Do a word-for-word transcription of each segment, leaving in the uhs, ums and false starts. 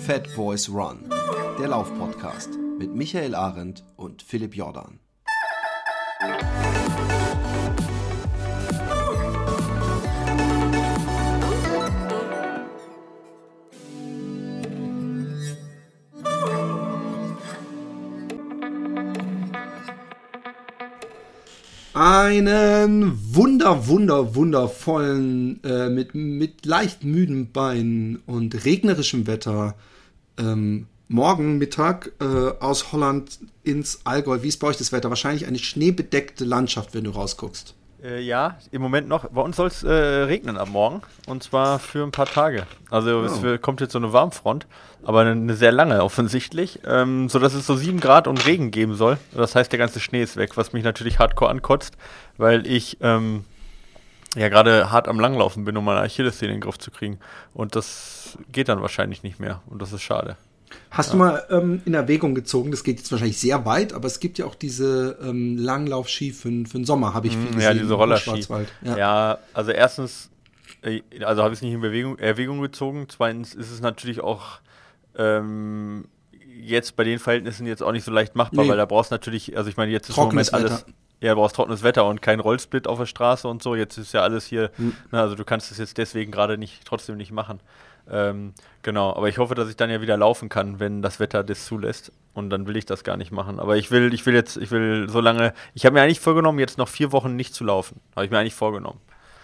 Fat Boys Run, der Laufpodcast mit Michael Arendt und Philipp Jordan. Einen wunder, wunder, wundervollen, äh, mit, mit leicht müden Beinen und regnerischem Wetter ähm, morgen Mittag äh, aus Holland ins Allgäu. Wie ist bei euch das Wetter? Wahrscheinlich eine schneebedeckte Landschaft, wenn du rausguckst. Äh, ja, im Moment noch. Bei uns soll es äh, regnen am Morgen und zwar für ein paar Tage. Also es Oh. kommt jetzt so eine Warmfront, aber eine, eine sehr lange offensichtlich, ähm, sodass es so sieben Grad und Regen geben soll. Das heißt, der ganze Schnee ist weg, was mich natürlich hardcore ankotzt, weil ich ähm, ja gerade hart am Langlaufen bin, um meine Achillessehne in den Griff zu kriegen. Und das geht dann wahrscheinlich nicht mehr und das ist schade. Hast du mal ähm, in Erwägung gezogen, das geht jetzt wahrscheinlich sehr weit, aber es gibt ja auch diese ähm, Langlaufski für, für den Sommer, habe ich viel gesehen. Ja, diese im Rollerski. Schwarzwald. Ja. Ja. also erstens, äh, also habe ich es nicht in Bewegung, Erwägung gezogen. Zweitens ist es natürlich auch ähm, jetzt bei den Verhältnissen jetzt auch nicht so leicht machbar, Nee. weil da brauchst du natürlich, also ich meine, jetzt ist Trockenes im Moment alles, Wetter. ja, du brauchst trockenes Wetter und kein Rollsplit auf der Straße und so. Jetzt ist ja alles hier, Hm. na, also du kannst es jetzt deswegen gerade nicht, trotzdem nicht machen. Ähm, genau, aber ich hoffe, dass ich dann ja wieder laufen kann, wenn das Wetter das zulässt. Und dann will ich das gar nicht machen. Aber ich will, ich will jetzt, ich will so lange, ich habe mir eigentlich vorgenommen, jetzt noch vier Wochen nicht zu laufen. Habe ich mir eigentlich vorgenommen.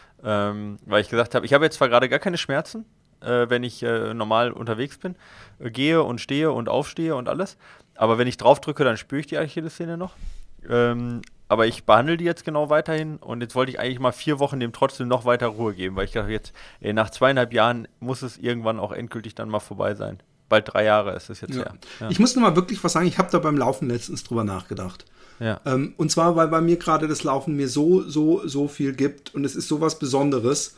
Ähm, weil ich gesagt habe, ich habe jetzt zwar gerade gar keine Schmerzen, äh, wenn ich äh, normal unterwegs bin, äh, gehe und stehe und aufstehe und alles. Aber wenn ich drauf drücke, dann spüre ich die Achillessehne noch. Ähm, aber ich behandle die jetzt genau weiterhin und jetzt wollte ich eigentlich mal vier Wochen dem trotzdem noch weiter Ruhe geben, weil ich dachte jetzt, ey, nach zweieinhalb Jahren muss es irgendwann auch endgültig dann mal vorbei sein. Bald drei Jahre ist es jetzt Ja. her. Ja. Ich muss nur mal wirklich was sagen, ich habe da beim Laufen letztens drüber nachgedacht. Ja. Ähm, und zwar, weil bei mir gerade das Laufen mir so, so, so viel gibt und es ist so was Besonderes.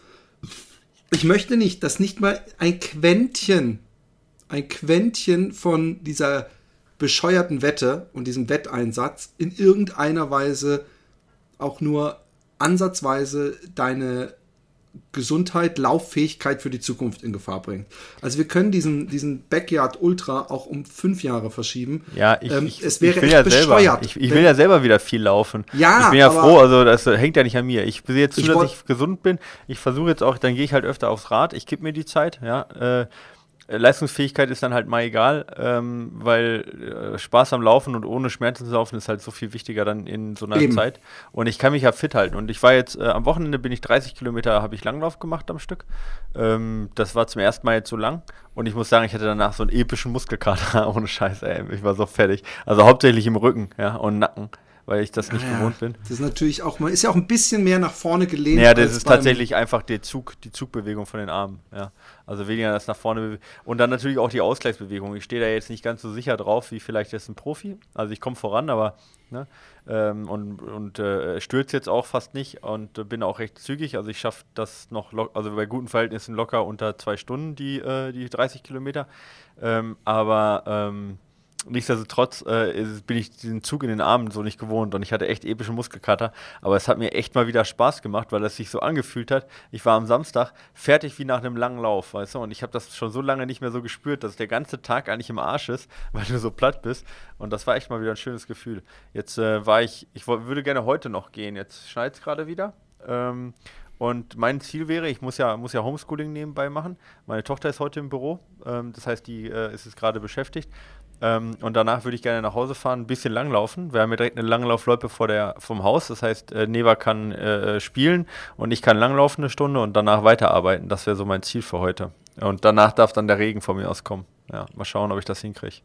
Ich möchte nicht, dass nicht mal ein Quäntchen, ein Quäntchen von dieser bescheuerten Wette und diesem Wetteinsatz in irgendeiner Weise auch nur ansatzweise deine Gesundheit, Lauffähigkeit für die Zukunft in Gefahr bringt. Also wir können diesen, diesen Backyard Ultra auch um fünf Jahre verschieben. Ja, ich, Ähm, ich, es wäre ich will echt ja selber, bescheuert, ich, ich wenn- will ja selber wieder viel laufen. Ja, ich bin ja aber- froh, also das hängt ja nicht an mir. Ich sehe jetzt zu, Ich dass wollt- ich gesund bin. Ich versuche jetzt auch, dann gehe ich halt öfter aufs Rad. Ich gebe mir die Zeit, ja. Äh, Leistungsfähigkeit ist dann halt mal egal, ähm, weil äh, Spaß am Laufen und ohne Schmerzen zu laufen ist halt so viel wichtiger dann in so einer Eben. Zeit. Und ich kann mich ja fit halten. Und ich war jetzt, äh, am Wochenende bin ich dreißig Kilometer, habe ich Langlauf gemacht am Stück. Ähm, das war zum ersten Mal jetzt so lang. Und ich muss sagen, ich hatte danach so einen epischen Muskelkater. Ohne Scheiß, ey. Ich war so fertig. Also hauptsächlich im Rücken, ja, und Nacken, weil ich das nicht Ja, gewohnt bin. Das ist natürlich auch mal, ist ja auch ein bisschen mehr nach vorne gelehnt. Ja, das als ist beim- tatsächlich einfach der Zug, die Zugbewegung von den Armen, ja. Also weniger das nach vorne bewe- und dann natürlich auch die Ausgleichsbewegung. Ich stehe da jetzt nicht ganz so sicher drauf, wie vielleicht jetzt ein Profi. Also ich komme voran, aber ne, ähm, und, und äh, stürze jetzt auch fast nicht und äh, bin auch recht zügig. Also ich schaffe das noch, lo- also bei guten Verhältnissen locker unter zwei Stunden, die, äh, die dreißig Kilometer. Ähm, aber ähm, nichtsdestotrotz äh, ist- bin ich diesen Zug in den Armen so nicht gewohnt und ich hatte echt epische Muskelkater, aber es hat mir echt mal wieder Spaß gemacht, weil es sich so angefühlt hat. Ich war am Samstag fertig wie nach einem langen Lauf, weißt du, und ich habe das schon so lange nicht mehr so gespürt, dass der ganze Tag eigentlich im Arsch ist, weil du so platt bist und das war echt mal wieder ein schönes Gefühl. Jetzt äh, war ich, ich woll- würde gerne heute noch gehen, jetzt schneit es gerade wieder. Ähm, Und mein Ziel wäre, ich muss ja, muss ja Homeschooling nebenbei machen. Meine Tochter ist heute im Büro, ähm, das heißt, die äh, ist jetzt gerade beschäftigt. Ähm, und danach würde ich gerne nach Hause fahren, ein bisschen langlaufen. Wir haben ja direkt eine Langlaufloipe vor der, vom Haus. Das heißt, äh, Neva kann äh, spielen und ich kann langlaufen eine Stunde und danach weiterarbeiten. Das wäre so mein Ziel für heute. Und danach darf dann der Regen von mir aus kommen. Ja, mal schauen, ob ich das hinkriege.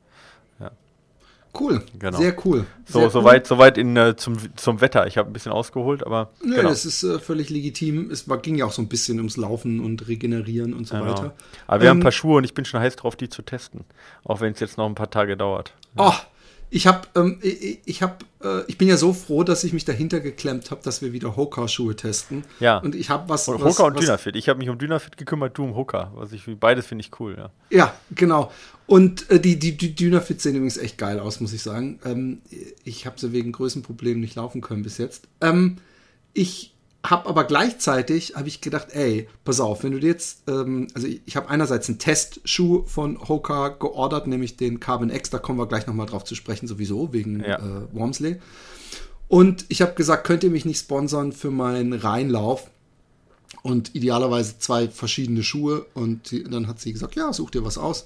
Cool, Genau. sehr cool. So, Sehr cool. soweit, soweit in, äh, zum, zum Wetter. Ich habe ein bisschen ausgeholt, aber Nö, genau. das ist äh, völlig legitim. Es war, ging ja auch so ein bisschen ums Laufen und Regenerieren und so Genau. weiter. Aber wir haben Ähm, ein paar Schuhe und ich bin schon heiß drauf, die zu testen. Auch wenn es jetzt noch ein paar Tage dauert. Oh, ich habe, ähm, ich, ich habe, äh, ich bin ja so froh, dass ich mich dahinter geklemmt habe, dass wir wieder Hoka-Schuhe testen. Ja. Und ich habe was, Und was, Hoka und was, Dynafit. Ich habe mich um Dynafit gekümmert, du um Hoka. Was ich, beides finde ich cool, ja. Ja, genau. Und äh, die, die, die Dynafit sehen übrigens echt geil aus, muss ich sagen. Ähm, ich habe sie wegen Größenproblemen nicht laufen können bis jetzt. Ähm, ich hab aber gleichzeitig, habe ich gedacht, ey, pass auf, wenn du dir jetzt, ähm, also ich, ich habe einerseits einen Testschuh von Hoka geordert, nämlich den Carbon X, da kommen wir gleich nochmal drauf zu sprechen, sowieso, wegen Ja. äh, Wormsley. Und ich habe gesagt, könnt ihr mich nicht sponsern für meinen Rheinlauf? Und idealerweise zwei verschiedene Schuhe. Und die, dann hat sie gesagt, ja, such dir was aus.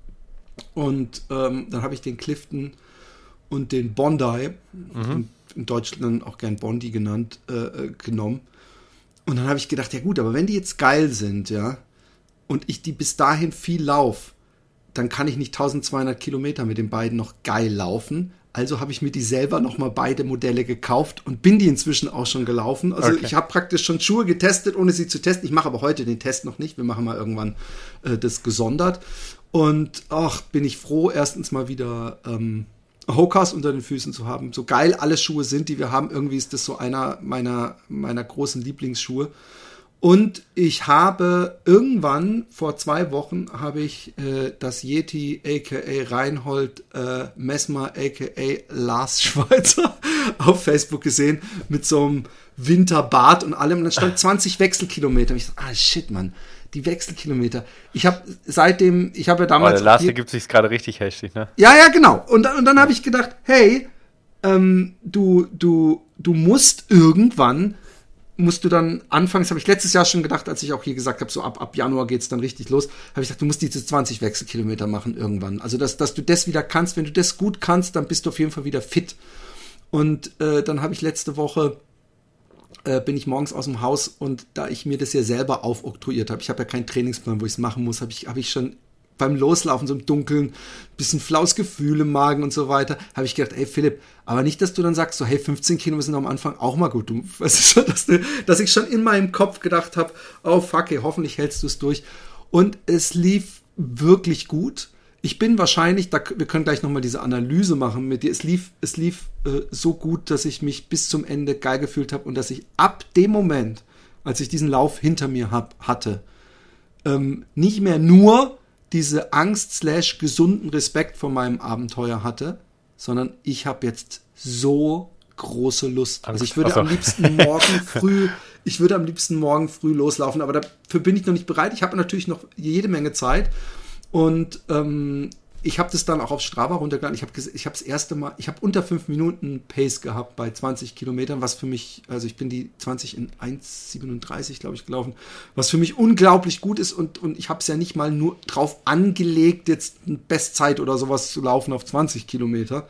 Und ähm, dann habe ich den Clifton und den Bondi, Mhm. in, in Deutschland auch gern Bondi genannt, äh, genommen. Und dann habe ich gedacht, ja gut, aber wenn die jetzt geil sind, ja, und ich die bis dahin viel lauf, dann kann ich nicht zwölfhundert Kilometer mit den beiden noch geil laufen. Also habe ich mir die selber nochmal beide Modelle gekauft und bin die inzwischen auch schon gelaufen. Also Okay. ich habe praktisch schon Schuhe getestet, ohne sie zu testen. Ich mache aber heute den Test noch nicht. Wir machen mal irgendwann äh, das gesondert. Und ach, bin ich froh, erstens mal wieder ähm, Hokas unter den Füßen zu haben. So geil alle Schuhe sind, die wir haben. Irgendwie ist das so einer meiner, meiner großen Lieblingsschuhe. Und ich habe irgendwann, vor zwei Wochen, habe ich äh, das Yeti aka Reinhold äh, Messmer aka Lars Schweizer auf Facebook gesehen mit so einem Winterbart und allem. Und dann stand zwanzig Wechselkilometer. Und ich dachte, ah shit, Mann, die Wechselkilometer. Ich habe seitdem, ich habe ja Aber damals... der Lars, hier- der gibt sich gerade richtig heftig, ne? ja, ja, genau. Und, dann- und dann habe ich gedacht, hey, ähm, du, du, du musst irgendwann, musst du dann anfangen, das habe ich letztes Jahr schon gedacht, als ich auch hier gesagt habe, so ab, ab Januar geht's dann richtig los, habe ich gedacht, du musst diese zwanzig Wechselkilometer machen irgendwann. Also, dass, dass du das wieder kannst. Wenn du das gut kannst, dann bist du auf jeden Fall wieder fit. Und äh, dann habe ich letzte Woche äh, bin ich morgens aus dem Haus und da ich mir das ja selber aufoktroyiert habe, ich habe ja keinen Trainingsplan, wo ich es machen muss, habe ich, hab ich schon beim Loslaufen so im Dunkeln, bisschen flaues Gefühl im Magen und so weiter, habe ich gedacht, ey Philipp, aber nicht, dass du dann sagst, so hey, fünfzehn Kilometer sind am Anfang auch mal gut. Du, weißt du, so, dass, du, dass ich schon in meinem Kopf gedacht habe, oh fuck, ey, hoffentlich hältst du es durch. Und es lief wirklich gut. Ich bin wahrscheinlich, da, wir können gleich nochmal diese Analyse machen mit dir, es lief, es lief äh, so gut, dass ich mich bis zum Ende geil gefühlt habe und dass ich ab dem Moment, als ich diesen Lauf hinter mir hab, hatte, ähm, nicht mehr nur diese Angst slash gesunden Respekt vor meinem Abenteuer hatte, sondern ich habe jetzt so große Lust. Also ich würde Ach so. am liebsten morgen früh, ich würde am liebsten morgen früh loslaufen, aber dafür bin ich noch nicht bereit. Ich habe natürlich noch jede Menge Zeit und ähm, ich habe das dann auch auf Strava runtergeladen. Ich habe ich habe das erste Mal, ich habe unter fünf Minuten Pace gehabt bei zwanzig Kilometern, was für mich, also ich bin die zwanzig in eins siebenunddreißig, glaube ich, gelaufen, was für mich unglaublich gut ist und, und ich habe es ja nicht mal nur drauf angelegt, jetzt eine Bestzeit oder sowas zu laufen auf zwanzig Kilometer.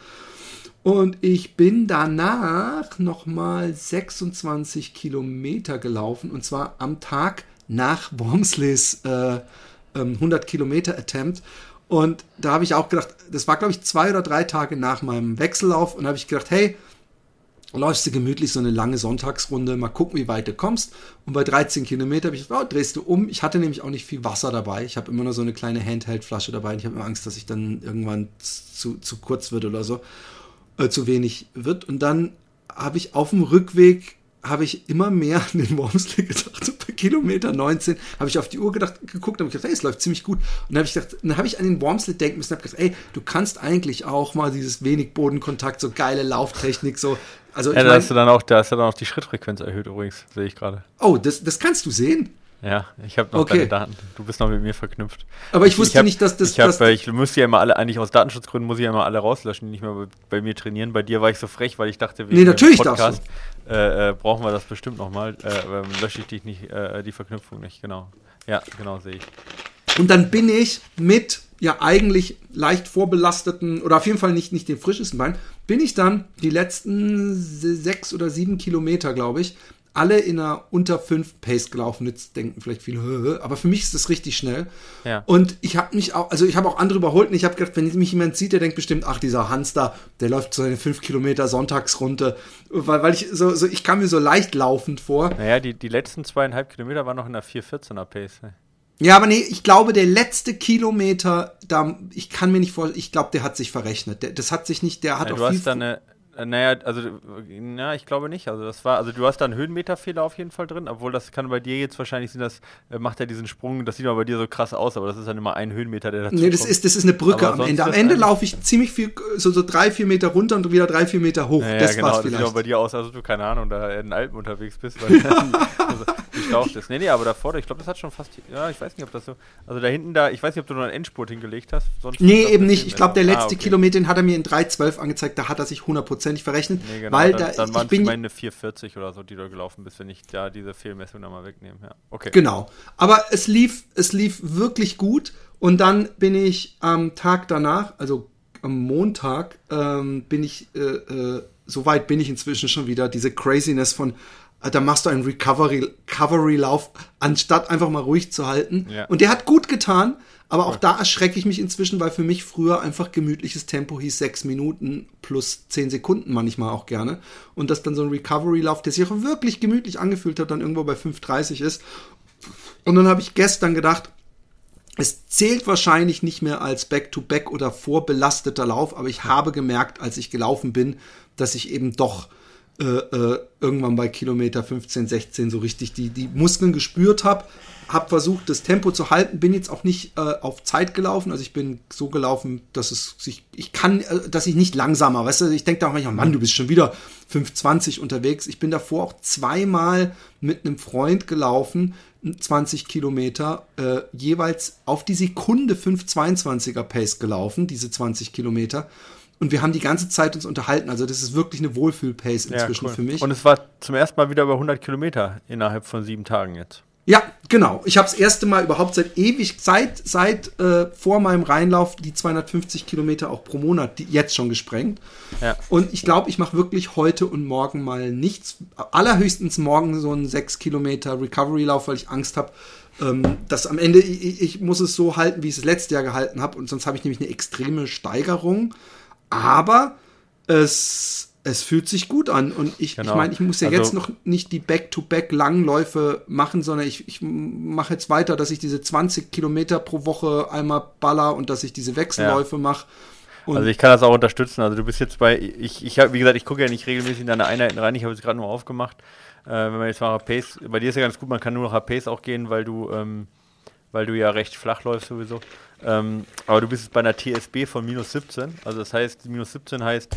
Und ich bin danach nochmal sechsundzwanzig Kilometer gelaufen und zwar am Tag nach Wormsleys äh, hundert Kilometer Attempt. Und da habe ich auch gedacht, das war, glaube ich, zwei oder drei Tage nach meinem Wechsellauf. Und da habe ich gedacht, hey, läufst du gemütlich so eine lange Sonntagsrunde, mal gucken, wie weit du kommst. Und bei dreizehn Kilometer habe ich gedacht, oh, drehst du um. Ich hatte nämlich auch nicht viel Wasser dabei. Ich habe immer nur so eine kleine Handheld-Flasche dabei. Und ich habe immer Angst, dass ich dann irgendwann zu, zu kurz wird oder so, äh, zu wenig wird. Und dann habe ich auf dem Rückweg habe ich immer mehr an den Wormsley gedacht. So bei Kilometer neunzehn habe ich auf die Uhr gedacht, geguckt und habe gedacht, hey, es läuft ziemlich gut. Und dann habe ich gedacht, dann habe ich an den Wormsley denken müssen und habe gedacht, ey, du kannst eigentlich auch mal dieses wenig Bodenkontakt, so geile Lauftechnik, so. Also Ja, ich da mein, hast du dann auch, da hast du dann auch die Schrittfrequenz erhöht übrigens, sehe ich gerade. oh, das, das kannst du sehen. Ja, ich habe noch Okay. deine Daten. Du bist noch mit mir verknüpft. Aber ich wusste hab, nicht, dass das- Ich, hab, dass- äh, ich müsste ja immer alle, eigentlich aus Datenschutzgründen muss ich ja immer alle rauslöschen, die nicht mehr bei, bei mir trainieren. Bei dir war ich so frech, weil ich dachte, wegen Nee, natürlich dem darfst Podcast äh, äh, brauchen wir das bestimmt nochmal. Äh, ähm, lösche ich dich nicht, äh, die Verknüpfung nicht, genau. Ja, genau, sehe ich. Und dann bin ich mit ja eigentlich leicht vorbelasteten oder auf jeden Fall nicht, nicht den frischesten Bein, bin ich dann die letzten sechs oder sieben Kilometer, glaube ich, alle in einer unter fünf Pace gelaufen. Jetzt denken vielleicht viele, hö, hö, aber für mich ist das richtig schnell. Ja. Und ich habe mich auch, also ich habe auch andere überholt und ich habe gedacht, wenn mich jemand sieht, der denkt bestimmt, ach, dieser Hans da, der läuft so eine fünf Kilometer Sonntagsrunde, weil, weil ich so, so, ich kam mir so leicht laufend vor. Naja, die, die letzten zweieinhalb Kilometer waren noch in der vier vierzehner Pace. Ne? Ja, aber nee, ich glaube, der letzte Kilometer, da, ich kann mir nicht vorstellen, ich glaube, der hat sich verrechnet. Der, das hat sich nicht, der hat Ja, auch du viel. hast da eine, Äh, Naja, also, äh, na, ich glaube nicht. Also das war, also du hast da einen Höhenmeterfehler auf jeden Fall drin, obwohl das kann bei dir jetzt wahrscheinlich sind, das äh, macht ja diesen Sprung, das sieht aber bei dir so krass aus, aber das ist dann immer ein Höhenmeter, der dazu Nee, das kommt. ist, das ist eine Brücke Aber am sonst Ende. Am ist Ende eigentlich- laufe ich ziemlich viel, so, so drei, vier Meter runter und wieder drei, vier Meter hoch. Ja, ja, das genau, war's das sieht auch vielleicht. bei dir aus, als ob du, keine Ahnung, da in den Alpen unterwegs bist, weil also, gestaucht ist. Nee, nee, aber davor, ich glaube, das hat schon fast, ja, ich weiß nicht, ob das so, also da hinten da, ich weiß nicht, ob du noch einen Endspurt hingelegt hast. Sonst Nee, ist das eben ein nicht. bisschen Ich glaube, der besser. letzte Ah, okay. Kilometer den hat er mir in drei zwölf angezeigt. Da hat er sich hundertprozentig verrechnet. Nee, genau, weil dann, da, dann ich waren es bin, meine vier vierzig oder so, die du gelaufen bist, wenn ich da diese Fehlmessung nochmal wegnehme. Ja, okay. Genau. Aber es lief, es lief wirklich gut. Und dann bin ich am Tag danach, also am Montag, ähm, bin ich, äh, äh, so weit bin ich inzwischen schon wieder, diese Craziness von, äh, da machst du einen Recovery, Recovery-Lauf, anstatt einfach mal ruhig zu halten. Ja. Und der hat gut getan. Aber auch da erschrecke ich mich inzwischen, weil für mich früher einfach gemütliches Tempo hieß sechs Minuten plus zehn Sekunden manchmal auch gerne. Und dass dann so ein Recovery-Lauf, der sich auch wirklich gemütlich angefühlt hat, dann irgendwo bei fünf dreißig ist. Und dann habe ich gestern gedacht, es zählt wahrscheinlich nicht mehr als Back-to-Back oder vorbelasteter Lauf, aber ich habe gemerkt, als ich gelaufen bin, dass ich eben doch äh, äh, irgendwann bei Kilometer fünfzehn, sechzehn so richtig die, die Muskeln gespürt habe. Habe versucht, das Tempo zu halten, bin jetzt auch nicht äh, auf Zeit gelaufen, also ich bin so gelaufen, dass es sich, ich kann, äh, dass ich nicht langsamer, weißt du, ich denke da auch manchmal, Mann, du bist schon wieder fünf zwanzig unterwegs. Ich bin davor auch zweimal mit einem Freund gelaufen, zwanzig Kilometer, äh, jeweils auf die Sekunde fünf zweiundzwanziger Pace gelaufen, diese zwanzig Kilometer. Und wir haben die ganze Zeit uns unterhalten, also das ist wirklich eine Wohlfühl-Pace inzwischen Ja, cool. für mich. Und es war zum ersten Mal wieder über hundert Kilometer innerhalb von sieben Tagen jetzt. Ja, genau. Ich habe das erste Mal überhaupt seit ewig, seit, seit äh, vor meinem Reinlauf die zweihundertfünfzig Kilometer auch pro Monat die, jetzt schon gesprengt. Ja. Und ich glaube, ich mache wirklich heute und morgen mal nichts. Allerhöchstens morgen so einen sechs Kilometer Recovery-Lauf, weil ich Angst habe, ähm, dass am Ende, ich, ich muss es so halten, wie ich es das letzte Jahr gehalten habe. Und sonst habe ich nämlich eine extreme Steigerung. Aber es... Es fühlt sich gut an und ich Genau. ich meine, ich muss ja Also- jetzt noch nicht die Back-to-Back-Langläufe machen, sondern ich, ich mache jetzt weiter, dass ich diese zwanzig Kilometer pro Woche einmal baller und dass ich diese Wechselläufe mache. Und Also ich kann das auch unterstützen. Also du bist jetzt bei, ich, ich habe, wie gesagt, ich gucke ja nicht regelmäßig in deine Einheiten rein. Ich habe es gerade nur aufgemacht. Äh, wenn man jetzt mal Pace, bei dir ist ja ganz gut, man kann nur noch Pace auch gehen, weil du, ähm, weil du ja recht flach läufst sowieso. Ähm, aber du bist jetzt bei einer T S B von minus siebzehn. Also das heißt, minus siebzehn heißt,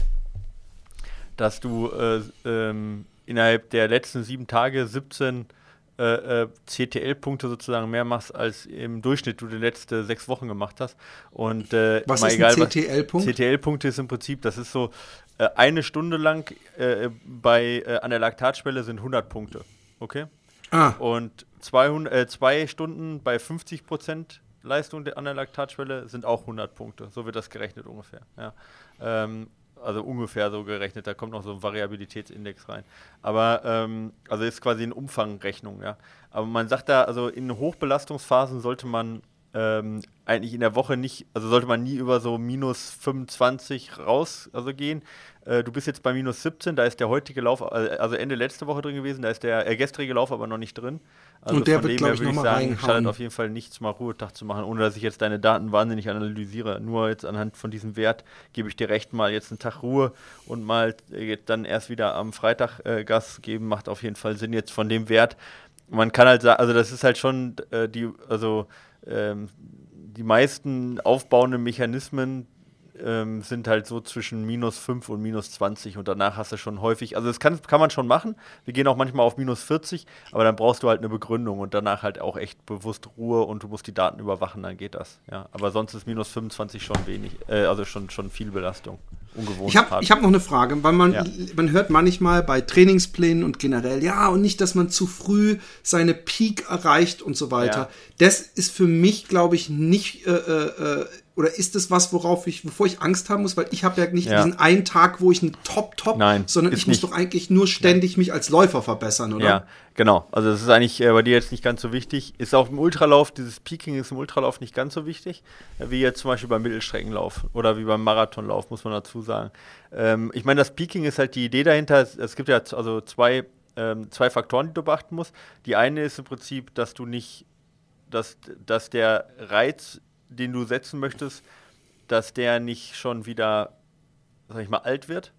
dass du äh, ähm, innerhalb der letzten sieben Tage siebzehn äh, äh, C T L-Punkte sozusagen mehr machst, als im Durchschnitt du die letzten sechs Wochen gemacht hast. Und äh, was mal ist egal, ein was- C T L-Punkt? C T L-Punkte ist im Prinzip, das ist so, äh, eine Stunde lang äh, bei, äh, an der Laktatschwelle sind hundert Punkte. Okay? Ah, Und zweihundert, äh, zwei Stunden bei fünfzig Prozent Leistung der, an der Laktatschwelle sind auch hundert Punkte. So wird das gerechnet ungefähr. Ja. Ähm, also ungefähr so gerechnet, da kommt noch so ein Variabilitätsindex rein. Aber, ähm, also ist quasi eine Umfangrechnung, ja. Aber man sagt da, also in Hochbelastungsphasen sollte man ähm, eigentlich in der Woche nicht, also sollte man nie über so minus fünfundzwanzig raus, also gehen. Äh, du bist jetzt bei minus siebzehn, da ist der heutige Lauf, also Ende letzte Woche drin gewesen, da ist der äh, gestrige Lauf aber noch nicht drin. Also Und der von wird, dem glaub her ich, würde ich noch mal sagen, reinhauen. schadet auf jeden Fall nichts, mal Ruhetag zu machen, ohne dass ich jetzt deine Daten wahnsinnig analysiere. Nur jetzt anhand von diesem Wert gebe ich dir recht, mal jetzt einen Tag Ruhe und mal äh, dann erst wieder am Freitag äh, Gas geben, macht auf jeden Fall Sinn jetzt von dem Wert. Man kann halt sagen, also das ist halt schon äh, die, also ähm, die meisten aufbauenden Mechanismen ähm, sind halt so zwischen minus fünf und minus zwanzig und danach hast du schon häufig, also das kann, kann man schon machen, wir gehen auch manchmal auf minus vierzig, aber dann brauchst du halt eine Begründung und danach halt auch echt bewusst Ruhe und du musst die Daten überwachen, dann geht das, ja, aber sonst ist minus fünfundzwanzig schon wenig, äh, also schon, schon viel Belastung, ungewohnt ich habe hart. ich hab noch eine Frage, weil man, Ja. man hört manchmal bei Trainingsplänen und generell, ja, und nicht, dass man zu früh seine Peak erreicht und so weiter. Ja. Das ist für mich, glaube ich, nicht, äh, äh, oder ist das was, worauf ich, wovor ich Angst haben muss, weil ich habe ja nicht Ja. diesen einen Tag, wo ich einen Top-Top, Nein, sondern ist ich muss nicht. doch eigentlich nur ständig mich als Läufer verbessern, oder? Ja, genau. Also das ist eigentlich äh, bei dir jetzt nicht ganz so wichtig. Ist auch im Ultralauf, dieses Peaking ist im Ultralauf nicht ganz so wichtig, äh, wie jetzt zum Beispiel beim Mittelstreckenlauf oder wie beim Marathonlauf, muss man dazu sagen. Ähm, ich meine, das Peaking ist halt die Idee dahinter, es, es gibt ja z- also zwei, ähm, zwei Faktoren, die du beachten musst. Die eine ist im Prinzip, dass du nicht, dass, dass der Reiz, den du setzen möchtest, dass der nicht schon wieder, sag ich mal, alt wird.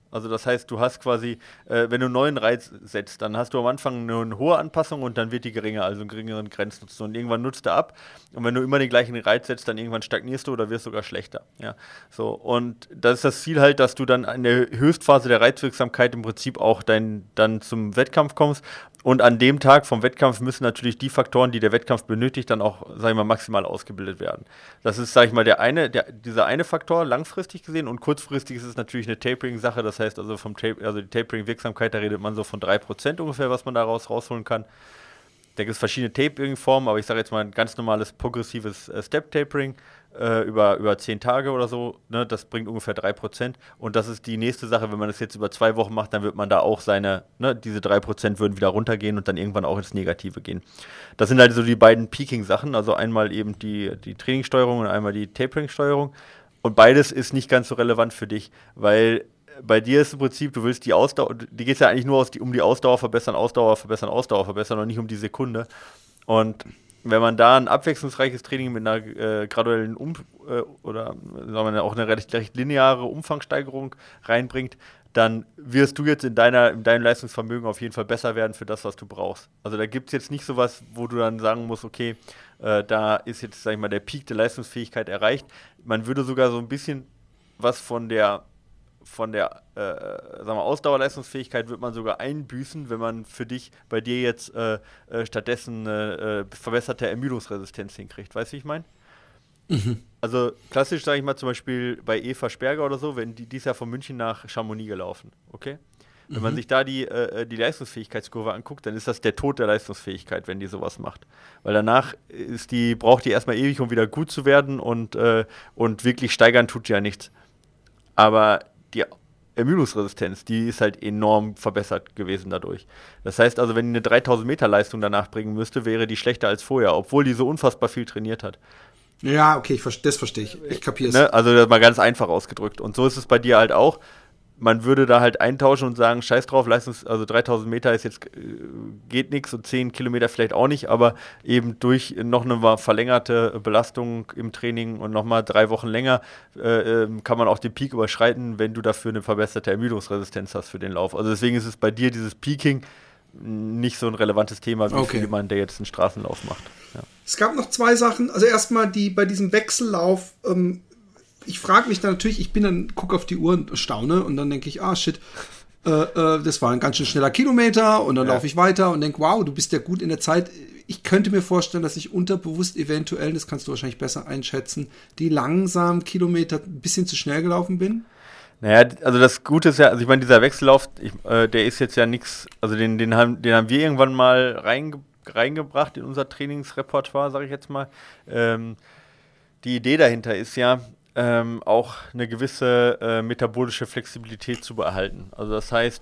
Also das heißt, du hast quasi, äh, wenn du einen neuen Reiz setzt, dann hast du am Anfang eine, eine hohe Anpassung und dann wird die geringer, also einen geringeren Grenznutzen. Und irgendwann nutzt er ab. Und wenn du immer den gleichen Reiz setzt, dann irgendwann stagnierst du oder wirst sogar schlechter. Ja, so. Und das ist das Ziel halt, dass du dann in der Höchstphase der Reizwirksamkeit im Prinzip auch dein, dann zum Wettkampf kommst. Und an dem Tag vom Wettkampf müssen natürlich die Faktoren, die der Wettkampf benötigt, dann auch, sag ich mal, maximal ausgebildet werden. Das ist, sag ich mal, der eine, der, dieser eine Faktor, langfristig gesehen, und kurzfristig ist es natürlich eine Tapering-Sache. Das heißt also, vom Tape, also die Tapering-Wirksamkeit, da redet man so von drei Prozent ungefähr, was man daraus rausholen kann. Ich denke, es gibt verschiedene Tapering-Formen, aber ich sage jetzt mal ein ganz normales progressives äh, Step-Tapering äh, über, über zehn Tage oder so, ne, das bringt ungefähr drei Prozent. Und das ist die nächste Sache, wenn man das jetzt über zwei Wochen macht, dann wird man da auch seine, ne, diese drei Prozent würden wieder runtergehen und dann irgendwann auch ins Negative gehen. Das sind halt so die beiden Peaking-Sachen, also einmal eben die, die Trainingssteuerung und einmal die Tapering-Steuerung. Und beides ist nicht ganz so relevant für dich, weil bei dir ist im Prinzip, du willst die Ausdauer, die geht ja eigentlich nur aus die, um die Ausdauer verbessern, Ausdauer verbessern, Ausdauer verbessern und nicht um die Sekunde. Und wenn man da ein abwechslungsreiches Training mit einer äh, graduellen um äh, oder sagen wir auch eine recht, recht lineare Umfangssteigerung reinbringt, dann wirst du jetzt in, deiner, in deinem Leistungsvermögen auf jeden Fall besser werden für das, was du brauchst. Also da gibt es jetzt nicht sowas, wo du dann sagen musst, okay, äh, da ist jetzt, sag ich mal, der Peak der Leistungsfähigkeit erreicht. Man würde sogar so ein bisschen was von der von der äh, sagen wir, Ausdauerleistungsfähigkeit wird man sogar einbüßen, wenn man für dich bei dir jetzt äh, äh, stattdessen äh, verbesserte Ermüdungsresistenz hinkriegt. Weißt du, wie ich meine? Mhm. Also klassisch sage ich mal zum Beispiel bei Eva Sperger oder so, wenn die dies Jahr von München nach Chamonix gelaufen, okay? Wenn mhm. man sich da die, äh, die Leistungsfähigkeitskurve anguckt, dann ist das der Tod der Leistungsfähigkeit, wenn die sowas macht. Weil danach ist die, braucht die erstmal ewig, um wieder gut zu werden und, äh, und wirklich steigern tut ja nichts. Aber die Ermüdungsresistenz, die ist halt enorm verbessert gewesen dadurch. Das heißt also, wenn die eine dreitausend Meter Leistung danach bringen müsste, wäre die schlechter als vorher, obwohl die so unfassbar viel trainiert hat. Ja, okay, ich, das verstehe ich. Ich kapiere es. Ne? Also das mal ganz einfach ausgedrückt. Und so ist es bei dir halt auch. Man würde da halt eintauschen und sagen, scheiß drauf, Leistungs-, also dreitausend Meter ist jetzt, äh, geht nichts und zehn Kilometer vielleicht auch nicht, aber eben durch noch eine verlängerte Belastung im Training und nochmal drei Wochen länger äh, kann man auch den Peak überschreiten, wenn du dafür eine verbesserte Ermüdungsresistenz hast für den Lauf. Also deswegen ist es bei dir dieses Peaking nicht so ein relevantes Thema wie okay. für jemanden, der jetzt einen Straßenlauf macht. Ja. Es gab noch zwei Sachen, also erstmal die bei diesem Wechsellauf, ähm, ich frage mich dann natürlich, ich bin dann, gucke auf die Uhr und staune und dann denke ich, ah shit, äh, äh, das war ein ganz schön schneller Kilometer und dann ja. laufe ich weiter und denke, wow, du bist ja gut in der Zeit. Ich könnte mir vorstellen, dass ich unterbewusst eventuell, das kannst du wahrscheinlich besser einschätzen, die langsamen Kilometer ein bisschen zu schnell gelaufen bin. Naja, also das Gute ist ja, also ich meine, dieser Wechsellauf, ich, äh, der ist jetzt ja nichts, also den, den, haben, den haben wir irgendwann mal reinge, reingebracht in unser Trainingsrepertoire, sage ich jetzt mal. Ähm, die Idee dahinter ist ja, Ähm, auch eine gewisse äh, metabolische Flexibilität zu behalten. Also das heißt,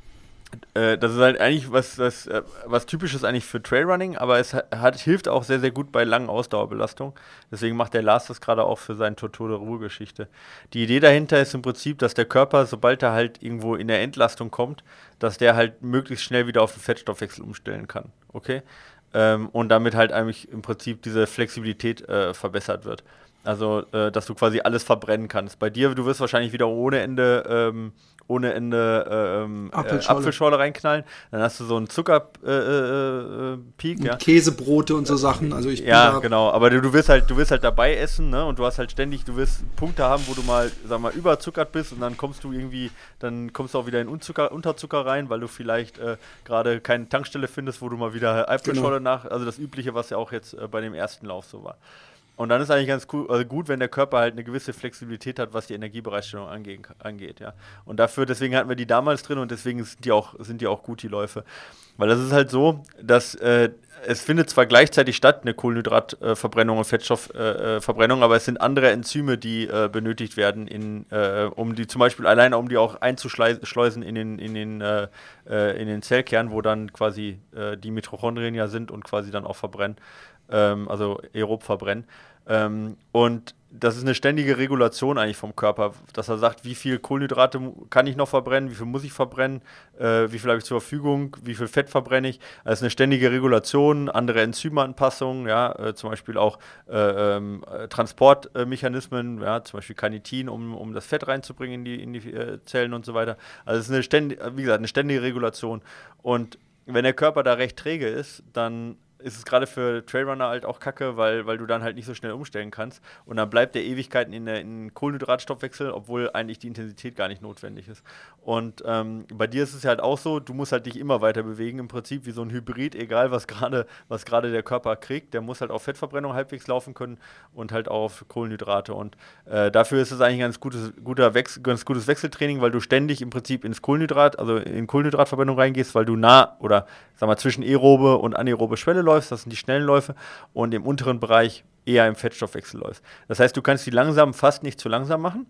äh, das ist halt eigentlich was, was, äh, was Typisches eigentlich für Trailrunning, aber es hat, hilft auch sehr, sehr gut bei langen Ausdauerbelastungen. Deswegen macht der Lars das gerade auch für seine Tortur-Ruhe-Geschichte. Die Idee dahinter ist im Prinzip, dass der Körper, sobald er halt irgendwo in der Entlastung kommt, dass der halt möglichst schnell wieder auf den Fettstoffwechsel umstellen kann. Okay? Ähm, und damit halt eigentlich im Prinzip diese Flexibilität äh, verbessert wird. Also, äh, dass du quasi alles verbrennen kannst. Bei dir, du wirst wahrscheinlich wieder ohne Ende, ähm, ohne Ende ähm, Apfelschorle. Äh, Apfelschorle reinknallen. Dann hast du so einen Zuckerpeak. Äh, äh, ja. Käsebrote und so Sachen. Also ich ja, genau. Aber du, du wirst halt, du wirst halt dabei essen, ne? Und du hast halt ständig, du wirst Punkte haben, wo du mal, sag mal, überzuckert bist und dann kommst du irgendwie, dann kommst du auch wieder in Unzucker, Unterzucker rein, weil du vielleicht äh, gerade keine Tankstelle findest, wo du mal wieder Apfelschorle genau. nach, also das Übliche, was ja auch jetzt äh, bei dem ersten Lauf so war. Und dann ist eigentlich ganz cool, also gut, wenn der Körper halt eine gewisse Flexibilität hat, was die Energiebereitstellung angeht, angeht, ja. Und dafür, deswegen hatten wir die damals drin und deswegen sind die auch, sind die auch gut, die Läufe. Weil das ist halt so, dass äh, es findet zwar gleichzeitig statt, eine Kohlenhydratverbrennung und Fettstoffverbrennung, äh, aber es sind andere Enzyme, die äh, benötigt werden, in, äh, um die zum Beispiel alleine, um die auch einzuschleusen in den, in den, äh, in den Zellkern, wo dann quasi äh, die Mitochondrien ja sind und quasi dann auch verbrennen. Also aerob verbrennen. Ähm, und das ist eine ständige Regulation eigentlich vom Körper, dass er sagt, wie viel Kohlenhydrate kann ich noch verbrennen, wie viel muss ich verbrennen, äh, wie viel habe ich zur Verfügung, wie viel Fett verbrenne ich. Das ist eine ständige Regulation, andere Enzymanpassungen, ja, äh, zum Beispiel auch äh, ähm, Transportmechanismen, ja, zum Beispiel Carnitin, um, um das Fett reinzubringen in die, in die äh, Zellen und so weiter. Also es ist eine ständige, wie gesagt, eine ständige Regulation. Und wenn der Körper da recht träge ist, dann ist es gerade für Trailrunner halt auch kacke, weil, weil du dann halt nicht so schnell umstellen kannst. Und dann bleibt der Ewigkeiten in der in Kohlenhydratstoffwechsel, obwohl eigentlich die Intensität gar nicht notwendig ist. Und ähm, bei dir ist es halt auch so, du musst halt dich immer weiter bewegen, im Prinzip wie so ein Hybrid, egal was gerade was gerade der Körper kriegt. Der muss halt auf Fettverbrennung halbwegs laufen können und halt auch auf Kohlenhydrate. Und äh, dafür ist es eigentlich ein ganz gutes, guter Wechsel, ganz gutes Wechseltraining, weil du ständig im Prinzip ins Kohlenhydrat, also in Kohlenhydratverbrennung reingehst, weil du nah oder sag mal zwischen aerobe und anaerobe Schwelle läufst. Das sind die schnellen Läufe, und im unteren Bereich eher im Fettstoffwechsel läufst. Das heißt, du kannst die langsamen fast nicht zu langsam machen,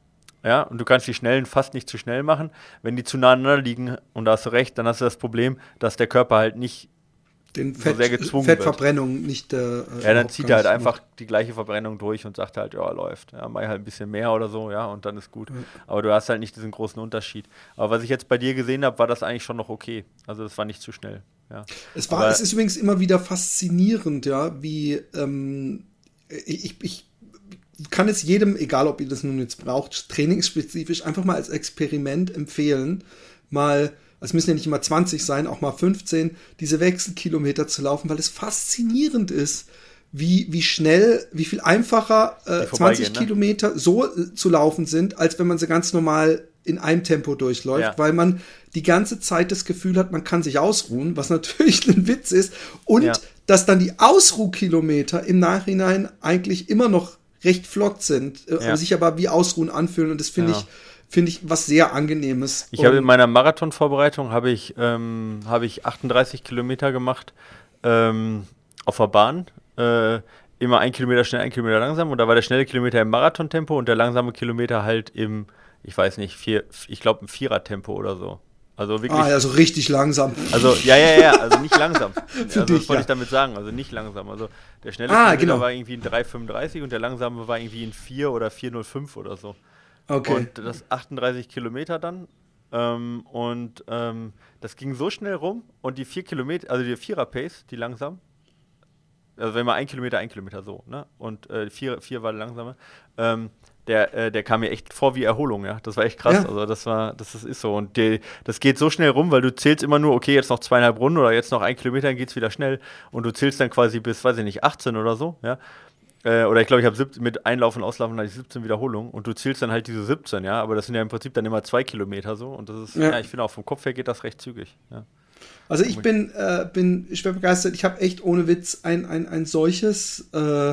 ja, und du kannst die schnellen fast nicht zu schnell machen. Wenn die zu nah aneinander liegen, und da hast du recht, dann hast du das Problem, dass der Körper halt nicht den so Fett, sehr gezwungen Fettverbrennung wird. nicht äh, ja, dann zieht er halt einfach die gleiche Verbrennung durch und sagt halt, ja, läuft. Ja, mach halt ein bisschen mehr oder so, ja, und dann ist gut. Ja. Aber du hast halt nicht diesen großen Unterschied. Aber was ich jetzt bei dir gesehen habe, war das eigentlich schon noch okay. Also das war nicht zu schnell. Ja. Es war, Aber es ist übrigens immer wieder faszinierend, ja, wie ähm, ich, ich kann es jedem, egal ob ihr das nun jetzt braucht, trainingsspezifisch einfach mal als Experiment empfehlen, mal, es müssen ja nicht immer zwanzig sein, auch mal fünfzehn, diese Wechselkilometer zu laufen, weil es faszinierend ist, wie, wie schnell, wie viel einfacher äh, zwanzig Kilometer ne? so äh, zu laufen sind, als wenn man sie ganz normal in einem Tempo durchläuft, ja. weil man die ganze Zeit das Gefühl hat, man kann sich ausruhen, was natürlich ein Witz ist, und ja. dass dann die Ausruhkilometer im Nachhinein eigentlich immer noch recht flott sind, ja. sich aber wie Ausruhen anfühlen, und das finde ja. ich finde ich was sehr Angenehmes. Ich habe in meiner Marathonvorbereitung habe ich, ähm, habe ich achtunddreißig Kilometer gemacht ähm, auf der Bahn, äh, immer ein Kilometer schnell, ein Kilometer langsam, und da war der schnelle Kilometer im Marathontempo und der langsame Kilometer halt im, ich weiß nicht, vier, ich glaube im Vierertempo oder so. Also wirklich. Ah, ja, so richtig langsam. Also, ja, ja, ja, also nicht langsam. Für also, dich, das wollte ja. ich damit sagen, also nicht langsam. Also der schnelle ah, Kilometer genau. war irgendwie in drei fünfunddreißig und der langsame war irgendwie in vier oder vier null fünf oder so. Okay. Und das achtunddreißig Kilometer dann. Ähm, und ähm, das ging so schnell rum, und die vier Kilometer, also die Vierer-Pace, die langsam, also wenn man ein Kilometer, ein Kilometer so, ne? Und äh, vier, vier war langsame, ähm, der, äh, der kam mir echt vor wie Erholung, ja. Das war echt krass. Ja. Also das war, das ist, ist so. Und die, das geht so schnell rum, weil du zählst immer nur, okay, jetzt noch zweieinhalb Runden oder jetzt noch ein Kilometer, dann geht's wieder schnell. Und du zählst dann quasi bis, weiß ich nicht, achtzehn oder so, ja. Äh, oder ich glaube, ich habe mit Einlaufen und Auslaufen hatte ich siebzehn Wiederholungen, und du zählst dann halt diese siebzehn, ja. Aber das sind ja im Prinzip dann immer zwei Kilometer so. Und das ist, ja, ja ich finde auch vom Kopf her geht das recht zügig, ja. Also ich bin, äh, bin schwer begeistert. Ich habe echt ohne Witz ein, ein, ein solches äh,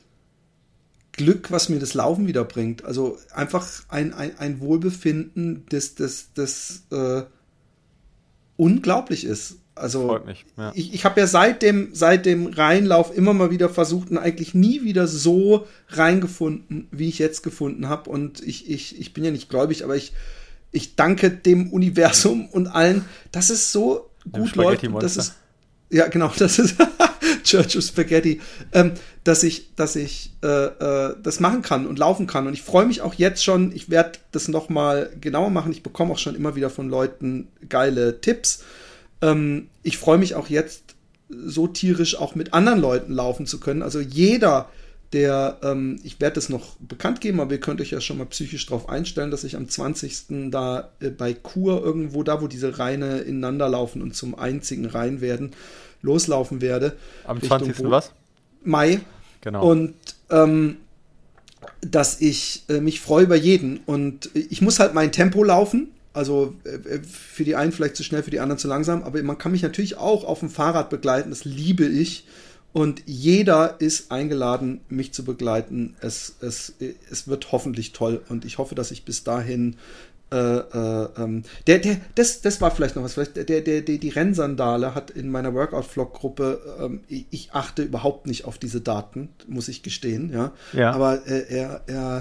Glück, was mir das Laufen wiederbringt. Also einfach ein, ein, ein Wohlbefinden, das, das, das äh, unglaublich ist. Also Freut mich, ja. ich, ich habe ja seit dem, seit dem Reinlauf immer mal wieder versucht und eigentlich nie wieder so reingefunden, wie ich jetzt gefunden habe. Und ich, ich, ich bin ja nicht gläubig, aber ich, ich danke dem Universum und allen, dass es so gut läuft. Das ist, ja, genau, das ist Church of Spaghetti, ähm, dass ich, dass ich äh, äh, das machen kann und laufen kann. Und ich freue mich auch jetzt schon, ich werde das nochmal genauer machen. Ich bekomme auch schon immer wieder von Leuten geile Tipps. Ähm, ich freue mich auch jetzt so tierisch auch mit anderen Leuten laufen zu können. Also jeder, der, ähm, ich werde das noch bekannt geben, aber ihr könnt euch ja schon mal psychisch drauf einstellen, dass ich am zwanzigsten da äh, bei Chur irgendwo, da wo diese Reine ineinander laufen und zum einzigen Rein werden, loslaufen werde. Am zwanzigsten was? Mai. Genau. Und ähm, dass ich äh, mich freue über jeden. Und ich muss halt mein Tempo laufen. Also äh, für die einen vielleicht zu schnell, für die anderen zu langsam. Aber man kann mich natürlich auch auf dem Fahrrad begleiten. Das liebe ich. Und jeder ist eingeladen, mich zu begleiten. Es, es, es wird hoffentlich toll. Und ich hoffe, dass ich bis dahin äh, äh, ähm, der, der, das, das war vielleicht noch was. Vielleicht der, der, der, die Rennsandale hat in meiner Workout-Vlog-Gruppe, ähm, ich, ich achte überhaupt nicht auf diese Daten, muss ich gestehen, ja. ja. Aber äh, er, er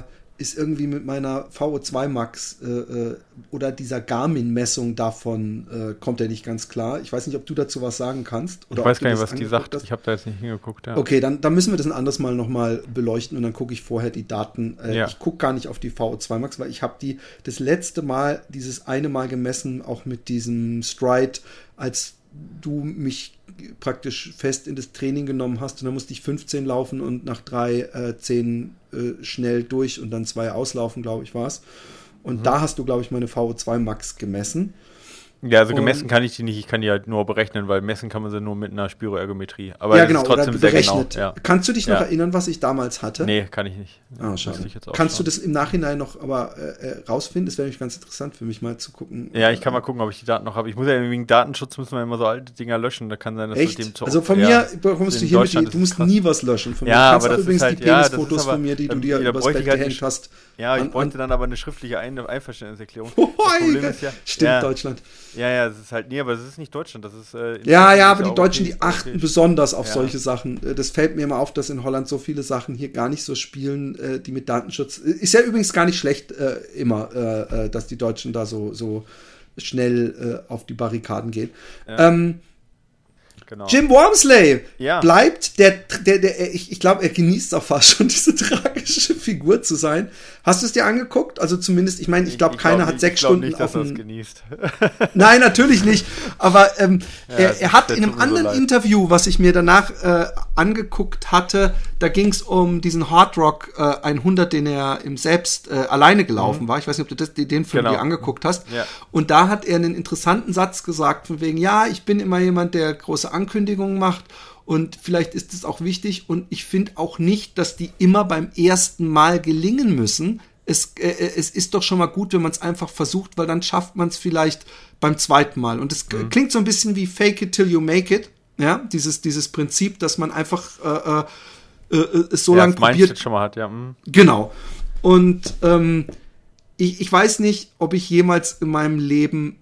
ist irgendwie mit meiner V O zwei Max äh, äh, oder dieser Garmin-Messung davon äh, kommt er nicht ganz klar. Ich weiß nicht, ob du dazu was sagen kannst. Oder ich weiß ob gar nicht, was die angeguckt sagt. hast. Ich habe da jetzt nicht hingeguckt. Ja. Okay, dann, dann müssen wir das ein anderes Mal nochmal beleuchten und dann gucke ich vorher die Daten. Äh, Ja. Ich gucke gar nicht auf die V O zwei Max, weil ich habe die das letzte Mal, dieses eine Mal gemessen, auch mit diesem Stride, als du mich praktisch fest in das Training genommen hast und dann musste ich fünfzehn laufen und nach drei äh, zehn äh, schnell durch und dann zwei auslaufen, glaube ich, war es. Und Mhm. da hast du, glaube ich, meine V O zwei Max gemessen. Ja, also gemessen Und- kann ich die nicht, ich kann die halt nur berechnen, weil messen kann man sie nur mit einer Spiroergometrie. Aber ja, es genau, ist trotzdem oder sehr berechnet. genau. Ja. Kannst du dich noch Ja. erinnern, was ich damals hatte? Nee, kann ich nicht. Ah, Müsste schade. ich jetzt auch Kannst du schauen. das im Nachhinein noch aber äh, äh, rausfinden? Das wäre nämlich ganz interessant für mich mal zu gucken. Ja, ich kann mal gucken, ob ich die Daten noch habe. Ich muss ja wegen Datenschutz müssen wir immer so alte Dinger löschen. Da kann sein, dass Echt? mit dem zu Also von ja. mir bekommst du In hier mit, Deutschland die, ist du musst es krass. nie was löschen. Von mir. Ja, Du kannst aber auch das übrigens ist halt, die ja, das ist Penisfotos aber, von mir, die du dann- dir da übers bräuchte Bett ich halt gehängt eine- hast. Ja, ich an- bräuchte an- dann aber eine schriftliche Ein Einverständniserklärung. Oh, Das Problem egal. ist ja, Stimmt, ja, Deutschland. Ja, ja, das ist halt, nee, aber das ist nicht Deutschland, das ist äh, Ja, ja, das aber ist die Deutschen, die europäisch- achten europäisch. besonders auf Ja. solche Sachen. Äh, Das fällt mir immer auf, dass in Holland so viele Sachen hier gar nicht so spielen, äh, die mit Datenschutz. äh, Ist ja übrigens gar nicht schlecht äh, immer, äh, äh, dass die Deutschen da so, so schnell äh, auf die Barrikaden gehen. Ja. Ähm, Genau. Jim Wormsley Ja. bleibt der, der, der ich, ich glaube, er genießt auch fast schon diese tragische Figur zu sein. Hast du es dir angeguckt? Also zumindest, ich meine, ich glaube, keiner glaub hat nicht- sechs ich glaub Stunden nicht, dass auf er es dem. genießt. Nein, natürlich nicht. Aber ähm, Ja, er, das- er hat das in einem tut mir so anderen leid. Interview, was ich mir danach äh, angeguckt hatte, da ging es um diesen Hard Rock äh, hundert, den er im selbst äh, alleine gelaufen war. Ich weiß nicht, ob du das, den Film Genau. dir angeguckt hast. Ja. Und da hat er einen interessanten Satz gesagt, von wegen, ja, ich bin immer jemand, der große Ankündigungen macht. Und vielleicht ist es auch wichtig. Und ich finde auch nicht, dass die immer beim ersten Mal gelingen müssen. Es, äh, es ist doch schon mal gut, wenn man es einfach versucht, weil dann schafft man es vielleicht beim zweiten Mal. Und es mhm. klingt so ein bisschen wie Fake it till you make it. Ja, dieses, dieses Prinzip, dass man einfach äh, äh, es so Ja, lange das Mindset probiert. schon mal hat, ja. mm. Genau. Und ähm, ich, ich weiß nicht, ob ich jemals in meinem Leben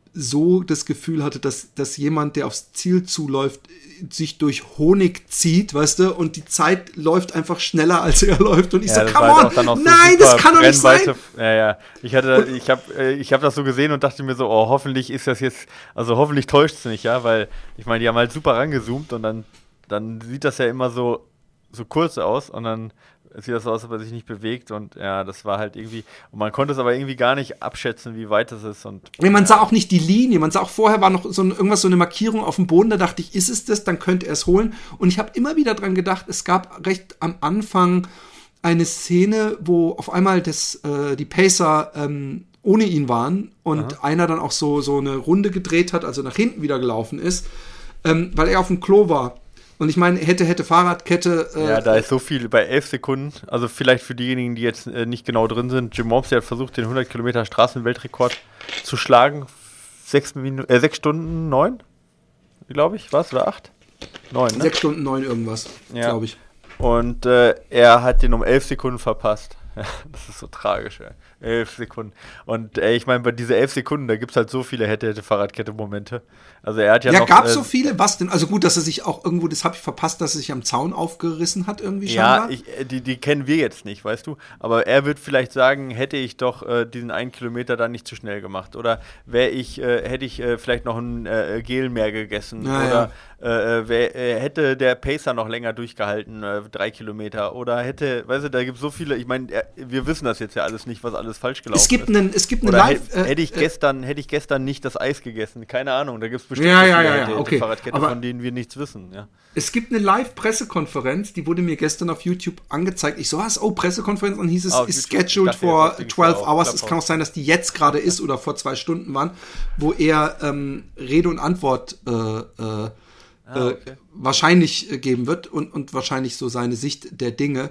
so das Gefühl hatte, dass, dass jemand, der aufs Ziel zuläuft, sich durch Honig zieht, weißt du, und die Zeit läuft einfach schneller, als er läuft. Und ich Ja, so, das come war halt on, auch dann auch so nein, das super kann doch nicht sein. Brennweite. Ja, ja. Ich hatte, ich habe, äh, ich habe das so gesehen und dachte mir so, oh, hoffentlich ist das jetzt, also hoffentlich täuscht es nicht, ja, weil ich meine, die haben halt super rangezoomt und dann, dann sieht das ja immer so, so kurz aus und dann sieht das so aus, als ob er sich nicht bewegt und ja, das war halt irgendwie, und man konnte es aber irgendwie gar nicht abschätzen, wie weit das ist und. Nee, man sah auch nicht die Linie, man sah auch vorher war noch so ein, irgendwas, so eine Markierung auf dem Boden, da dachte ich, ist es das, dann könnte er es holen. Und ich habe immer wieder dran gedacht, es gab recht am Anfang eine Szene, wo auf einmal das, äh, die Pacer ähm, ohne ihn waren und Aha. einer dann auch so, so eine Runde gedreht hat, also nach hinten wieder gelaufen ist, ähm, weil er auf dem Klo war. Und ich meine, hätte, hätte Fahrradkette. Äh, ja, da ist so viel bei elf Sekunden. Also vielleicht für diejenigen, die jetzt äh, nicht genau drin sind. Jim Wormsley hat versucht, den hundert Kilometer Straßenweltrekord zu schlagen. Sechs, Minu- äh, sechs Stunden neun, glaube ich, was? Oder acht? Neun, ne? Sechs Stunden neun irgendwas, ja. glaube ich. Und äh, er hat den um elf Sekunden verpasst. Das ist so tragisch, ey. Elf Sekunden. Und ey, ich meine, bei diese elf Sekunden, da gibt es halt so viele Hätte-Hätte-Fahrradkette-Momente. Also er hat ja, ja noch... Ja, gab äh, so viele? Was denn? Also gut, dass er sich auch irgendwo, das habe ich verpasst, dass er sich am Zaun aufgerissen hat irgendwie ja, scheinbar. Ja, die, die kennen wir jetzt nicht, weißt du? Aber er wird vielleicht sagen, hätte ich doch äh, diesen einen Kilometer dann nicht zu schnell gemacht. Oder wäre ich, äh, hätte ich äh, vielleicht noch ein äh, Gel mehr gegessen. Ja, oder äh, wär, äh, hätte der Pacer noch länger durchgehalten, äh, drei Kilometer. Oder hätte, weißt du, da gibt es so viele, ich meine, wir wissen das jetzt ja alles nicht, was alles falsch gelaufen es gibt ist. Einen, es gibt einen Oder Live... Hätte, äh, hätte, ich gestern, hätte ich gestern nicht das Eis gegessen? Keine Ahnung, da gibt es bestimmt ja, ja, viele ja, ja, Hätte- okay. Fahrradkette, Aber von denen wir nichts wissen. Ja. Es gibt eine Live-Pressekonferenz, die wurde mir gestern auf YouTube angezeigt. Ich so, was? Oh, Pressekonferenz. Und hieß es, Ah, auf ist YouTube. scheduled Ich dachte jetzt, for das zwölf auf hours. Es Clubhouse. kann auch sein, dass die jetzt gerade ist oder vor zwei Stunden waren, wo er ähm, Rede und Antwort äh, äh, Ah, okay. äh, wahrscheinlich äh, geben wird und, und wahrscheinlich so seine Sicht der Dinge.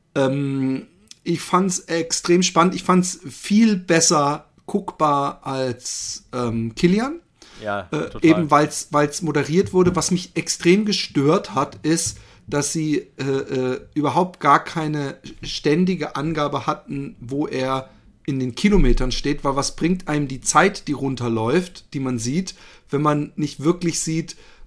Ähm, ich fand's extrem spannend. Ich fand's viel besser guckbar als ähm, Kilian. Ja, Äh, total. eben weil es moderiert wurde. Was mich extrem gestört hat, ist, dass sie äh, äh, überhaupt gar keine ständige Angabe hatten, wo er in den Kilometern steht, weil was bringt einem die Zeit, die runterläuft, die man sieht, wenn man nicht wirklich sieht,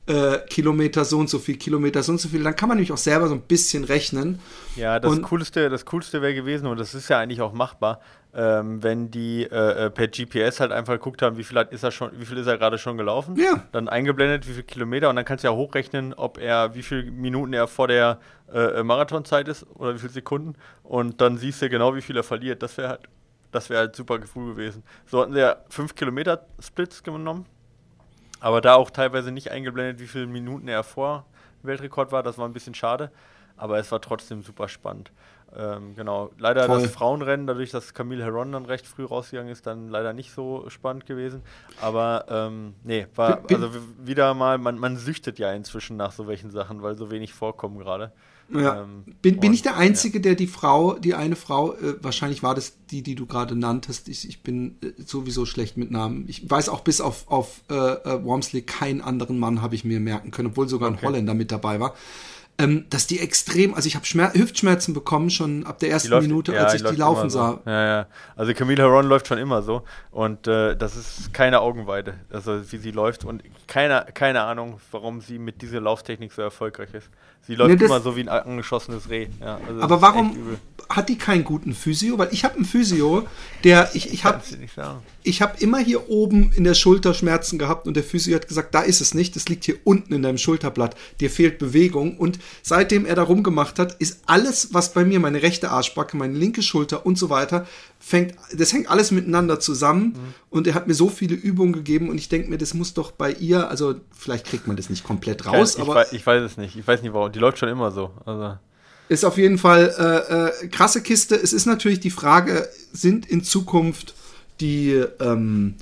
äh, Kilometer so und so viel, Kilometer so und so viel. Dann kann man nämlich auch selber so ein bisschen rechnen. Ja, das Und Coolste, das Coolste wäre gewesen, und das ist ja eigentlich auch machbar, ähm, wenn die äh, äh, per G P S halt einfach geguckt haben, wie viel hat, ist er schon, wie viel ist er gerade schon gelaufen, Ja. dann eingeblendet, wie viele Kilometer, und dann kannst du ja hochrechnen, ob er, wie viele Minuten er vor der äh, Marathonzeit ist oder wie viele Sekunden, und dann siehst du genau, wie viel er verliert. Das wäre halt, das wäre halt super Gefühl gewesen. So hatten sie ja fünf Kilometer Splits genommen, aber da auch teilweise nicht eingeblendet, wie viele Minuten er vor Weltrekord war. Das war ein bisschen schade, aber es war trotzdem super spannend. Ähm, genau, leider Voll. das Frauenrennen, dadurch, dass Camille Herron dann recht früh rausgegangen ist, dann leider nicht so spannend gewesen. Aber ähm, nee, war Bin- also w- wieder mal, man, man süchtet ja inzwischen nach so welchen Sachen, weil so wenig vorkommen gerade. Ja. Ähm, bin, bin und- ich der Einzige, der die Frau, die eine Frau, äh, wahrscheinlich war das die, die du gerade nanntest. Ich, ich bin äh, sowieso schlecht mit Namen. Ich weiß auch bis auf, auf äh, äh, Wormsley keinen anderen Mann habe ich mir merken können, obwohl sogar ein Okay. Holländer mit dabei war. Ähm, dass die extrem, also ich habe Schmer- Hüftschmerzen bekommen schon ab der Die ersten läuft- Minute, ja, als die ich die läuft laufen immer so. sah. Ja, ja. Also Camille Herron läuft schon immer so, und äh, das ist keine Augenweide, also wie sie läuft, und keine, keine Ahnung, warum sie mit dieser Lauftechnik so erfolgreich ist. Sie läuft Nee, das- immer so wie ein angeschossenes Reh. Ja, also Aber das ist warum echt übel. hat die keinen guten Physio? Weil ich habe einen Physio, der, ich, ich habe Kannst du nicht sagen. ich habe immer hier oben in der Schulter Schmerzen gehabt, und der Physio hat gesagt, da ist es nicht, das liegt hier unten in deinem Schulterblatt, dir fehlt Bewegung, und seitdem er da rumgemacht hat, ist alles, was bei mir, meine rechte Arschbacke, meine linke Schulter und so weiter, fängt, das hängt alles miteinander zusammen, Mhm. und er hat mir so viele Übungen gegeben, und ich denke mir, das muss doch bei ihr, also vielleicht kriegt man das nicht komplett raus, ich, aber weiß, ich weiß es nicht. Ich weiß nicht warum. Die läuft schon immer so. Also, ist auf jeden Fall äh, äh, krasse Kiste. Es ist natürlich die Frage, sind in Zukunft die, ähm,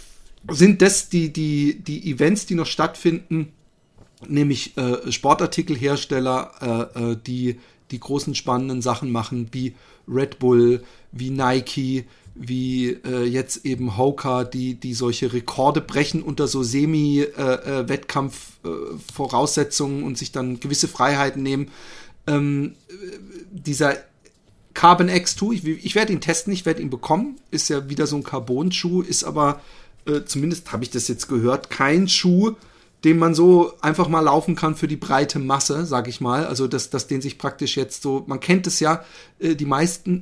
sind das die, die, die Events, die noch stattfinden, nämlich äh, Sportartikelhersteller, äh, äh, die die großen spannenden Sachen machen, wie Red Bull, wie Nike, wie äh, jetzt eben Hoka, die, die solche Rekorde brechen unter so Semi-Wettkampf-Voraussetzungen und sich dann gewisse Freiheiten nehmen. Ähm, dieser Carbon X zwei, ich, ich werde ihn testen, ich werde ihn bekommen, ist ja wieder so ein Carbon-Schuh, ist aber, äh, zumindest habe ich das jetzt gehört, kein Schuh, den man so einfach mal laufen kann für die breite Masse, sag ich mal. Also, dass, dass den sich praktisch jetzt so, man kennt es ja, äh, die meisten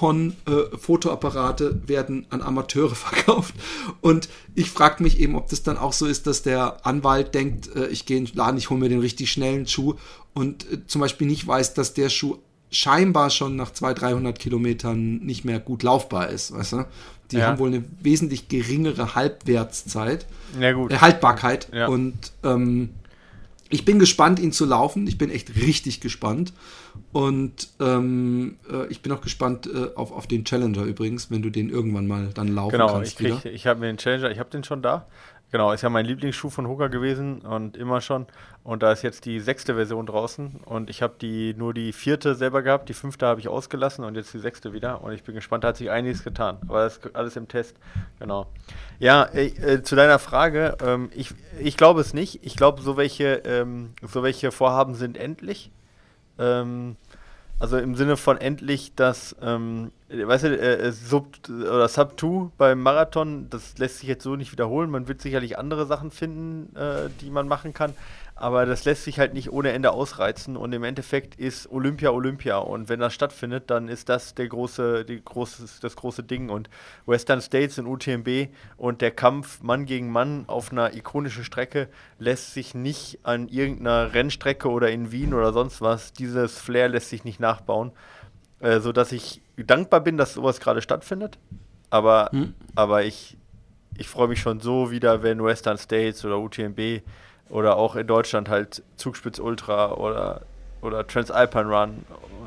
Nikon-Fotoapparate werden an Amateure verkauft. Und ich frage mich eben, ob das dann auch so ist, dass der Anwalt denkt, äh, ich gehe in den Laden, ich hole mir den richtig schnellen Schuh, und äh, zum Beispiel nicht weiß, dass der Schuh scheinbar schon nach zweihundert, dreihundert Kilometern nicht mehr gut laufbar ist, weißt du? Die Ja. haben wohl eine wesentlich geringere Halbwertszeit. ja gut. Äh, Haltbarkeit. Ja. Und ähm, ich bin gespannt, ihn zu laufen. Ich bin echt richtig gespannt. Und ähm, äh, ich bin auch gespannt äh, auf, auf den Challenger übrigens, wenn du den irgendwann mal dann laufen Genau, kannst. ich, krieg, ich habe mir den Challenger, ich habe den schon da. Genau, ist ja mein Lieblingsschuh von Hoka gewesen und immer schon. Und da ist jetzt die sechste Version draußen, und ich habe die nur die vierte selber gehabt, die fünfte habe ich ausgelassen und jetzt die sechste wieder. Und ich bin gespannt, da hat sich einiges getan. Aber das ist alles im Test. Genau. Ja, äh, äh, zu deiner Frage, ähm, ich, ich glaube es nicht. Ich glaube, so welche, ähm, so welche Vorhaben sind endlich. Ähm, Also im Sinne von endlich, dass, ähm, weißt du, äh, Sub oder Sub zwei beim Marathon, das lässt sich jetzt so nicht wiederholen. Man wird sicherlich andere Sachen finden, äh, die man machen kann, aber das lässt sich halt nicht ohne Ende ausreizen, und im Endeffekt ist Olympia Olympia, und wenn das stattfindet, dann ist das der große, die große, das große Ding, und Western States und U T M B und der Kampf Mann gegen Mann auf einer ikonischen Strecke lässt sich nicht an irgendeiner Rennstrecke oder in Wien oder sonst was, dieses Flair lässt sich nicht nachbauen, äh, sodass ich dankbar bin, dass sowas gerade stattfindet, aber, Hm. aber ich, ich freue mich schon so wieder, wenn Western States oder U T M B oder auch in Deutschland halt Zugspitz Ultra oder, oder Transalpine Run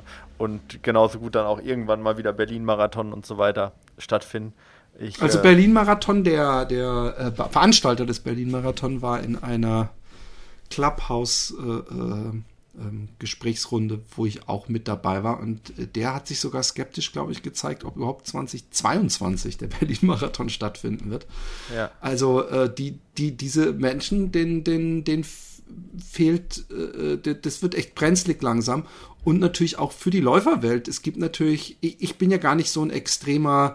und genauso gut dann auch irgendwann mal wieder Berlin-Marathon und so weiter stattfinden. Ich, Also äh, Berlin-Marathon, der, der äh, Veranstalter des Berlin-Marathon war in einer Clubhouse äh, äh, ähm, Gesprächsrunde, wo ich auch mit dabei war, und äh, der hat sich sogar skeptisch, glaube ich, gezeigt, ob überhaupt zweitausendzweiundzwanzig der Berlin-Marathon stattfinden wird. Ja. Also äh, die, die, diese Menschen, den, den, den fehlt, äh, das wird echt brenzlig langsam, und natürlich auch für die Läuferwelt. Es gibt natürlich, ich, ich bin ja gar nicht so ein extremer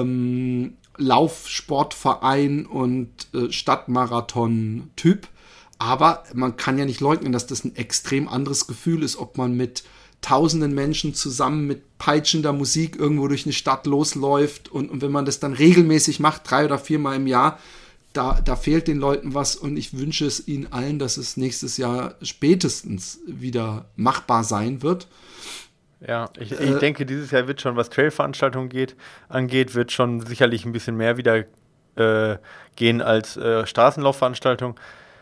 ähm, Laufsportverein und äh, Stadtmarathon-Typ, Aber man kann ja nicht leugnen, dass das ein extrem anderes Gefühl ist, ob man mit tausenden Menschen zusammen mit peitschender Musik irgendwo durch eine Stadt losläuft und, und wenn man das dann regelmäßig macht, drei oder viermal im Jahr, da, da fehlt den Leuten was und ich wünsche es ihnen allen, dass es nächstes Jahr spätestens wieder machbar sein wird. Ja, ich, ich äh, denke, dieses Jahr wird schon, was Trail-Veranstaltungen geht, angeht, wird schon sicherlich ein bisschen mehr wieder äh, gehen als äh, Straßenlaufveranstaltungen.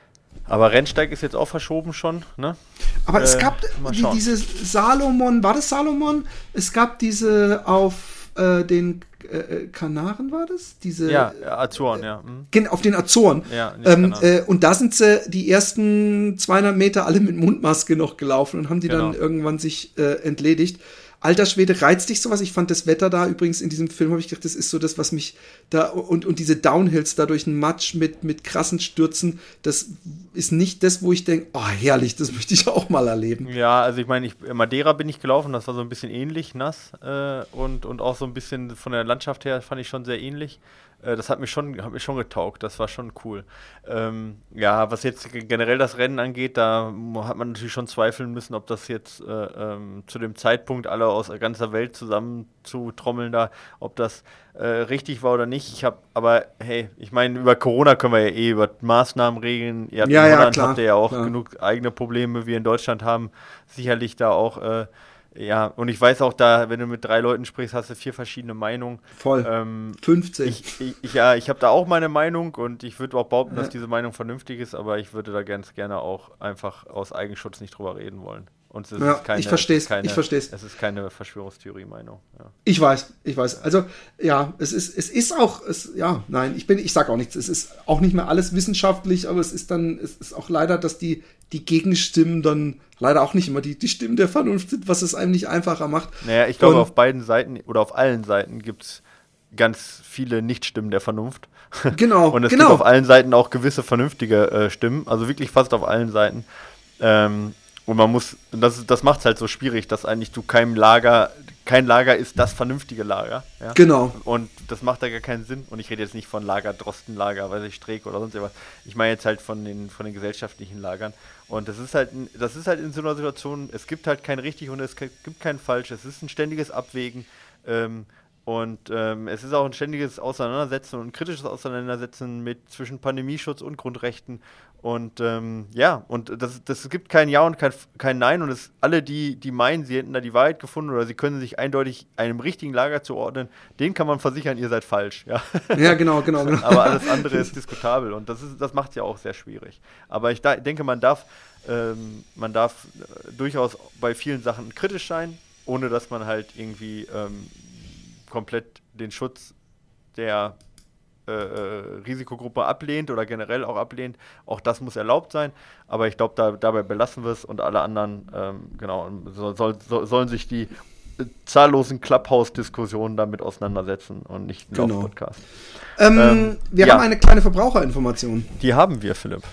Aber Rennsteig ist jetzt auch verschoben schon, ne? Aber äh, es gab die, diese Salomon, war das Salomon? Es gab diese auf äh, den äh, Kanaren, war das? Diese, ja, Azoren, äh, ja. Mhm. Auf den Azoren. Ja, ähm, äh, und da sind sie die ersten zweihundert Meter alle mit Mundmaske noch gelaufen und haben die genau. dann irgendwann sich äh, entledigt. Alter Schwede, reizt dich sowas? Ich fand das Wetter da übrigens in diesem Film, habe ich gedacht, das ist so das, was mich da, und, und diese Downhills da durch den Matsch mit, mit krassen Stürzen, das ist nicht das, wo ich denke, oh herrlich, das möchte ich auch mal erleben. Ja, also ich meine, ich, Madeira bin ich gelaufen, das war so ein bisschen ähnlich, nass äh, und, und auch so ein bisschen von der Landschaft her fand ich schon sehr ähnlich. Äh, das hat mich schon, hat mir schon getaugt, das war schon cool. Ähm, ja, was jetzt generell das Rennen angeht, da hat man natürlich schon zweifeln müssen, ob das jetzt äh, ähm, zu dem Zeitpunkt alle aus ganzer Welt zusammen zu trommeln da, ob das äh, richtig war oder nicht. Ich habe, aber hey, ich meine, über Corona können wir ja eh über Maßnahmen regeln. Ihr habt ja, in Holland ja, habt ihr ja auch klar. genug eigene Probleme, wir in Deutschland haben sicherlich da auch, äh, ja, und ich weiß auch da, wenn du mit drei Leuten sprichst, hast du vier verschiedene Meinungen. Voll. Ähm, fünfzig. Ich, ich, ich, ja, ich habe da auch meine Meinung und ich würde auch behaupten, ja. dass diese Meinung vernünftig ist, aber ich würde da ganz gerne auch einfach aus Eigenschutz nicht drüber reden wollen. Und es ja, ist keine, ich verstehe es, keine, ich verstehe es. Es ist keine Verschwörungstheorie-Meinung. Ja. Ich weiß, ich weiß. Also, ja, es ist, es ist auch, es, ja, nein, ich bin, ich sag auch nichts. Es ist auch nicht mehr alles wissenschaftlich, aber es ist dann, es ist auch leider, dass die, die Gegenstimmen dann leider auch nicht immer die, die Stimmen der Vernunft sind, was es einem nicht einfacher macht. Naja, ich glaube, Und, auf beiden Seiten oder auf allen Seiten gibt es ganz viele Nichtstimmen der Vernunft. Genau, Und es genau. gibt auf allen Seiten auch gewisse vernünftige äh, Stimmen, also wirklich fast auf allen Seiten. Ähm, Und man muss, das, das macht es halt so schwierig, dass eigentlich du keinem Lager, kein Lager ist das vernünftige Lager. Ja? Genau. Und das macht da gar keinen Sinn. Und ich rede jetzt nicht von Lager Drostenlager, weiß ich, Streeck oder sonst irgendwas. Ich meine jetzt halt von den, von den gesellschaftlichen Lagern. Und das ist halt, das ist halt in so einer Situation, es gibt halt kein richtig und es gibt kein falsch. Es ist ein ständiges Abwägen. Ähm, Und ähm, es ist auch ein ständiges Auseinandersetzen und ein kritisches Auseinandersetzen mit zwischen Pandemieschutz und Grundrechten. Und ähm, ja, und das, das gibt kein Ja und kein, kein Nein. Und es, alle, die, die meinen, sie hätten da die Wahrheit gefunden oder sie können sich eindeutig einem richtigen Lager zuordnen, denen kann man versichern, ihr seid falsch. Ja, ja genau, genau, genau. Aber alles andere ist diskutabel und das, ist, das macht es ja auch sehr schwierig. Aber ich da, denke, man darf, ähm, man darf äh, durchaus bei vielen Sachen kritisch sein, ohne dass man halt irgendwie ähm, komplett den Schutz der äh, Risikogruppe ablehnt oder generell auch ablehnt. Auch das muss erlaubt sein, aber ich glaube, da, dabei belassen wir es und alle anderen, ähm, genau, so, soll, so, sollen sich die äh, zahllosen Clubhouse-Diskussionen damit auseinandersetzen und nicht ein genau. Lauf-Podcast. Ähm, ähm, wir ja. haben eine kleine Verbraucherinformation. Die haben wir, Philipp.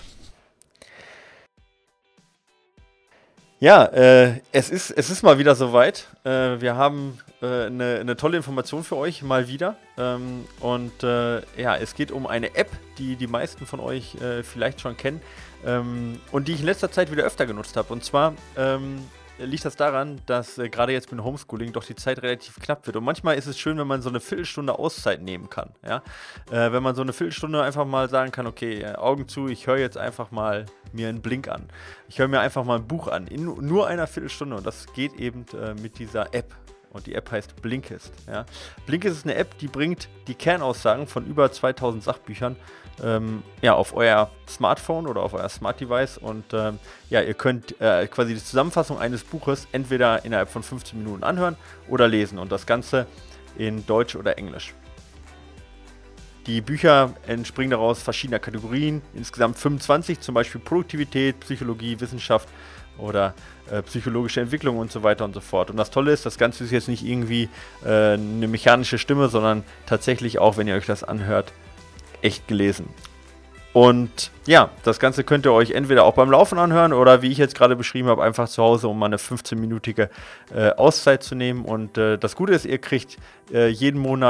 Ja, äh, es ist, es ist mal wieder soweit. Äh, wir haben äh, eine, eine tolle Information für euch, mal wieder. Ähm, und äh, ja, es geht um eine App, die die meisten von euch äh, vielleicht schon kennen ähm, und die ich in letzter Zeit wieder öfter genutzt habe. Und zwar ähm, liegt das daran, dass äh, gerade jetzt mit Homeschooling doch die Zeit relativ knapp wird. Und manchmal ist es schön, wenn man so eine Viertelstunde Auszeit nehmen kann. Ja? Äh, wenn man so eine Viertelstunde einfach mal sagen kann, okay, äh, Augen zu, ich höre jetzt einfach mal mir einen Blink an. Ich höre mir einfach mal ein Buch an, in nur einer Viertelstunde. Und das geht eben äh, mit dieser App. Und die App heißt Blinkist. Ja? Blinkist ist eine App, die bringt die Kernaussagen von über zweitausend Sachbüchern ähm, ja, auf euer Smartphone oder auf euer Smart Device. Und ähm, ja, ihr könnt äh, quasi die Zusammenfassung eines Buches entweder innerhalb von fünfzehn Minuten anhören oder lesen. Und das Ganze in Deutsch oder Englisch. Die Bücher entspringen daraus verschiedener Kategorien, insgesamt fünfundzwanzig, zum Beispiel Produktivität, Psychologie, Wissenschaft oder äh, psychologische Entwicklung und so weiter und so fort. Und das Tolle ist, das Ganze ist jetzt nicht irgendwie äh, eine mechanische Stimme, sondern tatsächlich auch, wenn ihr euch das anhört, echt gelesen. Und ja, das Ganze könnt ihr euch entweder auch beim Laufen anhören oder wie ich jetzt gerade beschrieben habe, einfach zu Hause, um mal eine fünfzehnminütige äh, Auszeit zu nehmen. Und äh, das Gute ist, ihr kriegt äh, jeden Monat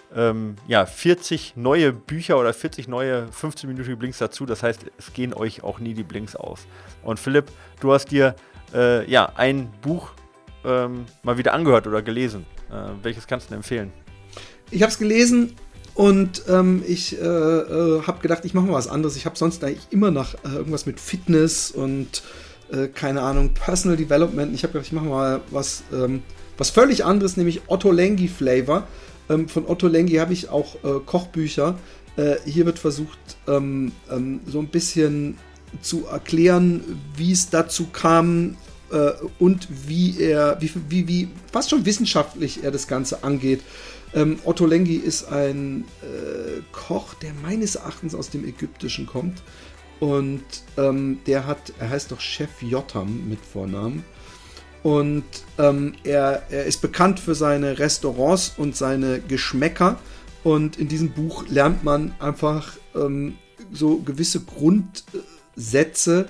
ähm, ja, vierzig neue Bücher oder vierzig neue fünfzehn-minütige Blinks dazu. Das heißt, es gehen euch auch nie die Blinks aus. Und Philipp, du hast dir äh, ja, ein Buch ähm, mal wieder angehört oder gelesen. Äh, welches kannst du empfehlen? Ich habe es gelesen und ähm, ich äh, äh, habe gedacht, ich mache mal was anderes. Ich habe sonst eigentlich immer nach äh, irgendwas mit Fitness und äh, keine Ahnung, Personal Development. Ich habe gedacht, ich mache mal was, ähm, was völlig anderes, nämlich Otto Lengi Flavor. Ähm, von Otto Lengi habe ich auch äh, Kochbücher. Äh, hier wird versucht, ähm, ähm, so ein bisschen zu erklären, wie es dazu kam äh, und wie er, wie, wie, wie fast schon wissenschaftlich er das Ganze angeht. Ähm, Otto Lengi ist ein äh, Koch, der meines Erachtens aus dem Ägyptischen kommt. Und ähm, der hat, er heißt doch Chef Jotam mit Vornamen. Und ähm, er, er ist bekannt für seine Restaurants und seine Geschmäcker. Und in diesem Buch lernt man einfach ähm, so gewisse Grundsätze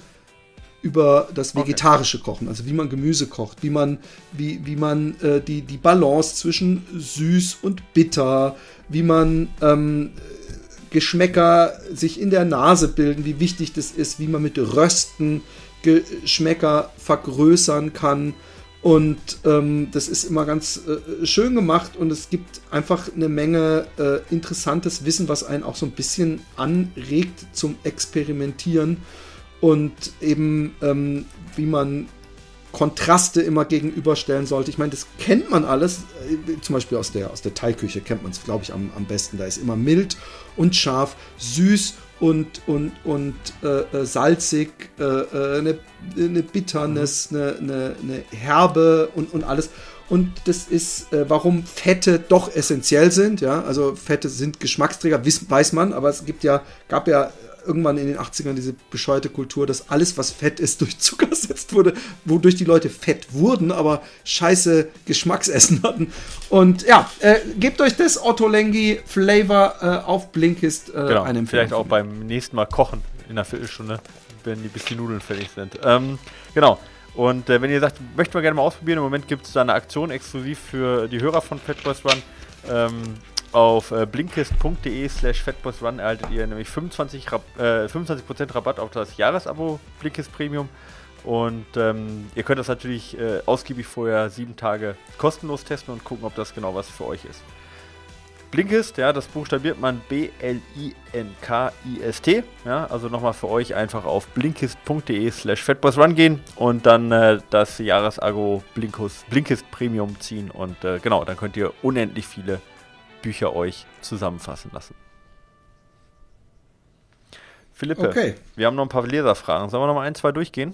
über das vegetarische okay. Kochen, also wie man Gemüse kocht, wie man, wie, wie man äh, die, die Balance zwischen süß und bitter, wie man ähm, Geschmäcker sich in der Nase bilden, wie wichtig das ist, wie man mit Rösten Geschmäcker vergrößern kann. Und ähm, das ist immer ganz äh, schön gemacht und es gibt einfach eine Menge äh, interessantes Wissen, was einen auch so ein bisschen anregt zum Experimentieren. Und eben, ähm, wie man Kontraste immer gegenüberstellen sollte. Ich meine, das kennt man alles. Äh, zum Beispiel aus der, aus der Thai-Küche kennt man es, glaube ich, am, am besten. Da ist immer mild und scharf, süß und, und, und äh, salzig, äh, eine, eine Bitterness, eine, eine, eine Herbe und, und alles. Und das ist, äh, warum Fette doch essentiell sind. Ja? Also Fette sind Geschmacksträger, wiss, weiß man, aber es gibt ja, gab ja irgendwann in den achtzigern diese bescheuerte Kultur, dass alles, was Fett ist, durch Zucker ersetzt wurde, wodurch die Leute fett wurden, aber scheiße Geschmacksessen hatten. Und ja, äh, gebt euch das Otto Lengi Flavor äh, auf Blinkist äh, genau, eine Empfehlung. Vielleicht auch beim nächsten Mal kochen in einer Viertelstunde, wenn die bis die Nudeln fertig sind. Ähm, genau. Und äh, wenn ihr sagt, möchten wir gerne mal ausprobieren, im Moment gibt es da eine Aktion exklusiv für die Hörer von Fat Boys Run. Ähm, Auf äh, blinkist.de slash fatboysrun erhaltet ihr nämlich fünfundzwanzig Prozent Rabatt auf das Jahresabo Blinkist Premium. Und ähm, ihr könnt das natürlich äh, ausgiebig vorher sieben Tage kostenlos testen und gucken, ob das genau was für euch ist. Blinkist, ja, das buchstabiert man B L I N K I S T. Ja, also nochmal für euch einfach auf blinkist.de slash fatboysrun gehen und dann äh, das Jahresabo Blinkist, Blinkist Premium ziehen. Und äh, genau, dann könnt ihr unendlich viele Bücher euch zusammenfassen lassen. Philippe, okay. Wir haben noch ein paar Leserfragen. Sollen wir noch mal ein, zwei durchgehen?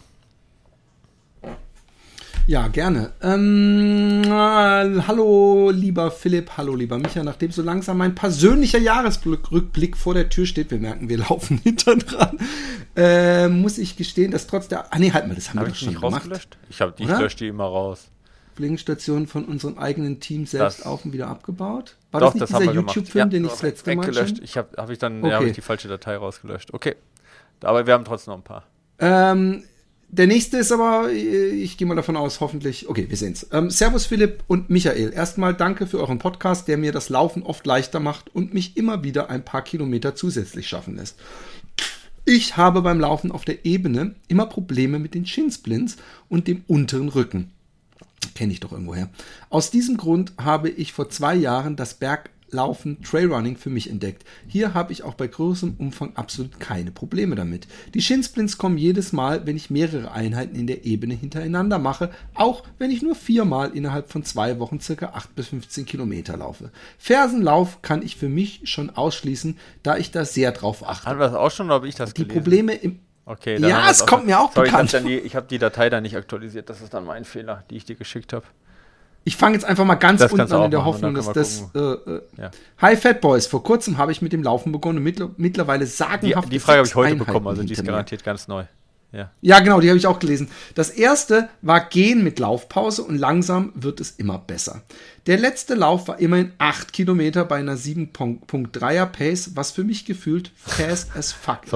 Ja, gerne. Ähm, äh, hallo, lieber Philipp, hallo, lieber Micha. Nachdem so langsam mein persönlicher Jahresrückblick vor der Tür steht, wir merken, wir laufen hinter dran, äh, muss ich gestehen, dass trotz der... Ah, nee, halt mal, das haben hab wir doch schon nicht gemacht. Rausgelöscht? Ich, hab, ich lösche die immer raus. Blinkstationen von unserem eigenen Team selbst das, auf und wieder abgebaut. War doch, das nicht das dieser YouTube-Film, ja, den ich das letzte Mal gelöscht. Ich habe hab ich dann okay. ja, hab ich die falsche Datei rausgelöscht. Okay, aber wir haben trotzdem noch ein paar. Ähm, der nächste ist aber, ich gehe mal davon aus, hoffentlich, okay, wir sehen's. Ähm, Servus Philipp und Michael. Erstmal danke für euren Podcast, der mir das Laufen oft leichter macht und mich immer wieder ein paar Kilometer zusätzlich schaffen lässt. Ich habe beim Laufen auf der Ebene immer Probleme mit den Shinsplints und dem unteren Rücken. Kenne ich doch irgendwoher. Aus diesem Grund habe ich vor zwei Jahren das Berglaufen Trailrunning für mich entdeckt. Hier habe ich auch bei größerem Umfang absolut keine Probleme damit. Die Shinsplints kommen jedes Mal, wenn ich mehrere Einheiten in der Ebene hintereinander mache, auch wenn ich nur viermal innerhalb von zwei Wochen circa acht bis fünfzehn Kilometer laufe. Fersenlauf kann ich für mich schon ausschließen, da ich da sehr drauf achte. Haben wir das auch schon, oder habe ich das Die gelesen? Probleme im Okay, ja, es kommt mir auch sorry, bekannt. Ich, die, ich habe die Datei da nicht aktualisiert. Das ist dann mein Fehler, die ich dir geschickt habe. Ich fange jetzt einfach mal ganz das unten an in der machen, Hoffnung, dass das... Äh, äh, ja. Hi Fat Boys, vor kurzem habe ich mit dem Laufen begonnen und mittler- mittlerweile sagenhaft... Die, die Frage habe ich heute Einheiten bekommen, also die ist garantiert mir. Ganz neu. Ja, ja genau, die habe ich auch gelesen. Das erste war Gehen mit Laufpause und langsam wird es immer besser. Der letzte Lauf war immerhin acht Kilometer bei einer sieben Komma drei er Pace, was für mich gefühlt fast as fuck ist. Sorry.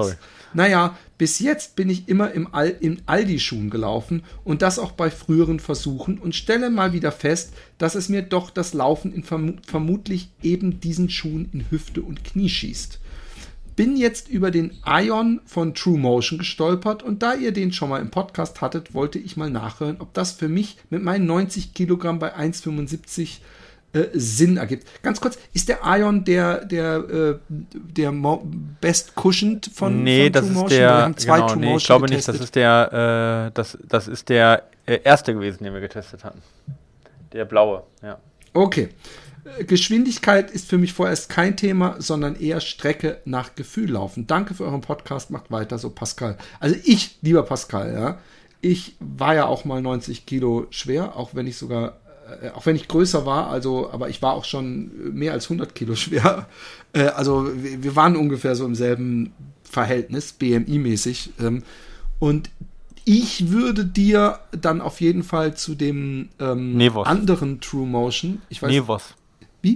Naja, bis jetzt bin ich immer im Al- in Aldi-Schuhen gelaufen und das auch bei früheren Versuchen und stelle mal wieder fest, dass es mir doch das Laufen in verm- vermutlich eben diesen Schuhen in Hüfte und Knie schießt. Bin jetzt über den Ion von True Motion gestolpert und da ihr den schon mal im Podcast hattet, wollte ich mal nachhören, ob das für mich mit meinen neunzig Kilogramm bei eins Komma fünfundsiebzig äh, Sinn ergibt. Ganz kurz, ist der Ion der, der, äh, der Mo- Best Cushioned von, nee, von das True ist Motion? der, Wir haben zwei genau, True nee, Motion ich glaube getestet. nicht, das ist der, äh, das, das ist der äh, erste gewesen, den wir getestet hatten. Der blaue, ja. Okay. Geschwindigkeit ist für mich vorerst kein Thema, sondern eher Strecke nach Gefühl laufen. Danke für euren Podcast, macht weiter so, Pascal. Also ich, lieber Pascal, ja, ich war ja auch mal neunzig Kilo schwer, auch wenn ich sogar, äh, auch wenn ich größer war, also, aber ich war auch schon mehr als hundert Kilo schwer. Äh, also wir, wir waren ungefähr so im selben Verhältnis, B M I-mäßig. Ähm, und ich würde dir dann auf jeden Fall zu dem ähm, anderen True Motion, ich weiß Nevos. Wie?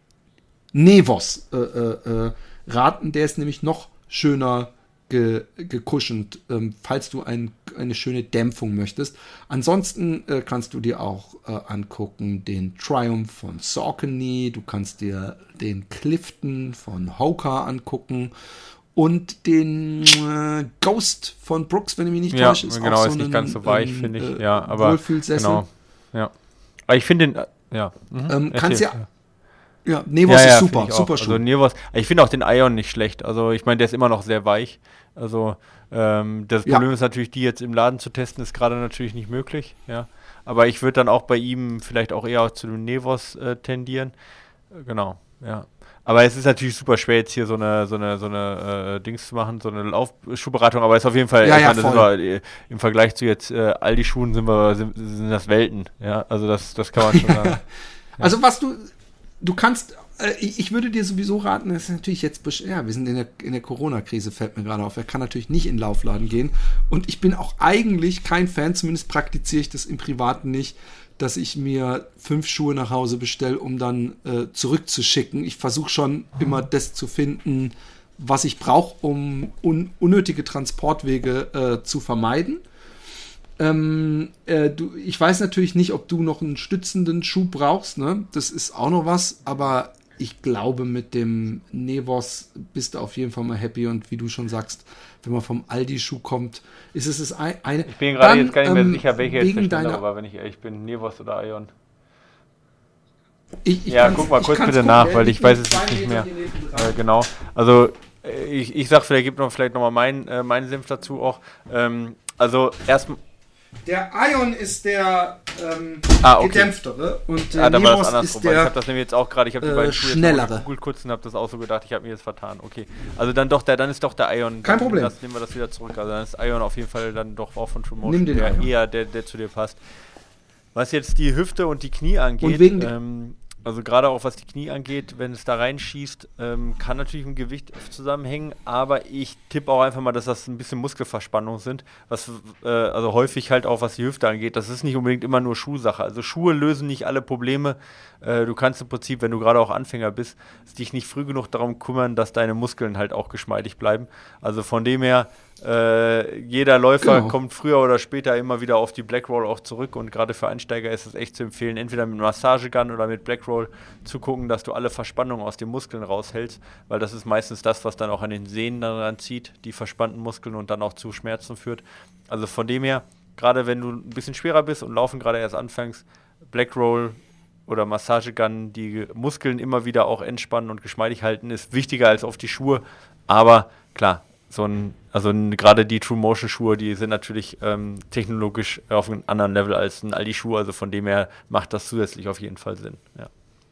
Nevos äh, äh, äh, raten, der ist nämlich noch schöner ge, gekuschend, ähm, falls du ein, eine schöne Dämpfung möchtest. Ansonsten äh, kannst du dir auch äh, angucken den Triumph von Saucony, du kannst dir den Clifton von Hoka angucken und den äh, Ghost von Brooks, wenn ich mich nicht ja, täusche. Ist genau, auch ist so nicht ein, ganz so weich, ähm, finde ich. Äh, ja, aber Wohlfühlsessel. genau. Ja. Aber ich finde den, ja. Mhm. Ähm, kannst Erzähl. ja Ja, Nevos ja, ja, ist super, ich super auch. Schuh. Also Nevos, ich finde auch den Ion nicht schlecht. Also ich meine, der ist immer noch sehr weich. Also ähm, das Ja. Problem ist natürlich, die jetzt im Laden zu testen, ist gerade natürlich nicht möglich. Ja, aber ich würde dann auch bei ihm vielleicht auch eher zu dem Nevos äh, tendieren. Äh, genau, ja. Aber es ist natürlich super schwer, jetzt hier so eine, so eine, so eine äh, Dings zu machen, so eine Laufschuhberatung, aber es ist auf jeden Fall, Ja, ich ja, meine, das voll. sind wir, äh, im Vergleich zu jetzt äh, Aldi-Schuhen sind wir, sind, sind das Welten, ja, also das, das kann man schon sagen. Also was du, du kannst, äh, ich, ich würde dir sowieso raten, das ist natürlich jetzt, besch- ja, wir sind in der, in der Corona-Krise, fällt mir gerade auf, er kann natürlich nicht in den Laufladen gehen und ich bin auch eigentlich kein Fan, zumindest praktiziere ich das im Privaten nicht, dass ich mir fünf Schuhe nach Hause bestelle, um dann äh, zurückzuschicken. Ich versuche schon immer das zu finden, was ich brauche, um un- unnötige Transportwege äh, zu vermeiden. Ähm, äh, du, ich weiß natürlich nicht, ob du noch einen stützenden Schuh brauchst, ne? Das ist auch noch was, aber ich glaube, mit dem Nevos bist du auf jeden Fall mal happy und wie du schon sagst, wenn man vom Aldi-Schuh kommt, ist es das ein, eine... Ich bin gerade Dann, jetzt gar nicht mehr ähm, sicher, welche jetzt wegen der schnellere deiner- war, wenn ich ehrlich bin, Nevos oder Ion. Ich, ich Ja, kann's- guck mal ich kurz kann's bitte gucken, nach, der weil liegt ich weiß mit es jetzt zwei nicht Metern mehr. hier neben dran. Äh, genau, also äh, ich, ich sag vielleicht, gibt noch vielleicht nochmal meinen äh, meinen Senf dazu auch. Ähm, also erstmal, Der Ion ist der ähm, Ah, okay. gedämpftere und der ah, da war das Nevos andersrum, ist weil ich der habe das nämlich jetzt auch gerade, ich habe die äh, beiden Schuhe jetzt schnellere. mal gegoogelt kurz und habe das auch so gedacht, ich habe mir jetzt vertan. Okay, also dann doch der, dann ist doch der Ion. Kein dann Problem. Das, nehmen wir das wieder zurück. Also dann ist Ion auf jeden Fall dann doch auch von True Nimm Motion den der Ion. eher der, der zu dir passt. Was jetzt die Hüfte und die Knie angeht, Und wegen der- ähm, also gerade auch was die Knie angeht, wenn es da reinschießt, ähm, kann natürlich mit dem Gewicht zusammenhängen, aber ich tippe auch einfach mal, dass das ein bisschen Muskelverspannung sind, was äh, also häufig halt auch was die Hüfte angeht. Das ist nicht unbedingt immer nur Schuhsache. Also Schuhe lösen nicht alle Probleme. Äh, du kannst im Prinzip, wenn du gerade auch Anfänger bist, dich nicht früh genug darum kümmern, dass deine Muskeln halt auch geschmeidig bleiben. Also von dem her, äh, jeder Läufer Genau. kommt früher oder später immer wieder auf die Black Roll auch zurück und gerade für Einsteiger ist es echt zu empfehlen, entweder mit Massagegun oder mit Black Roll zu gucken, dass du alle Verspannungen aus den Muskeln raushältst, weil das ist meistens das, was dann auch an den Sehnen daran zieht, die verspannten Muskeln und dann auch zu Schmerzen führt. Also von dem her, gerade wenn du ein bisschen schwerer bist und Laufen gerade erst anfängst, Black Roll oder Massagegun, die Muskeln immer wieder auch entspannen und geschmeidig halten, ist wichtiger als auf die Schuhe, aber klar, so ein, also ein, gerade die True Motion Schuhe, die sind natürlich ähm, technologisch auf einem anderen Level als ein Aldi Schuh, also von dem her macht das zusätzlich auf jeden Fall Sinn. Ja.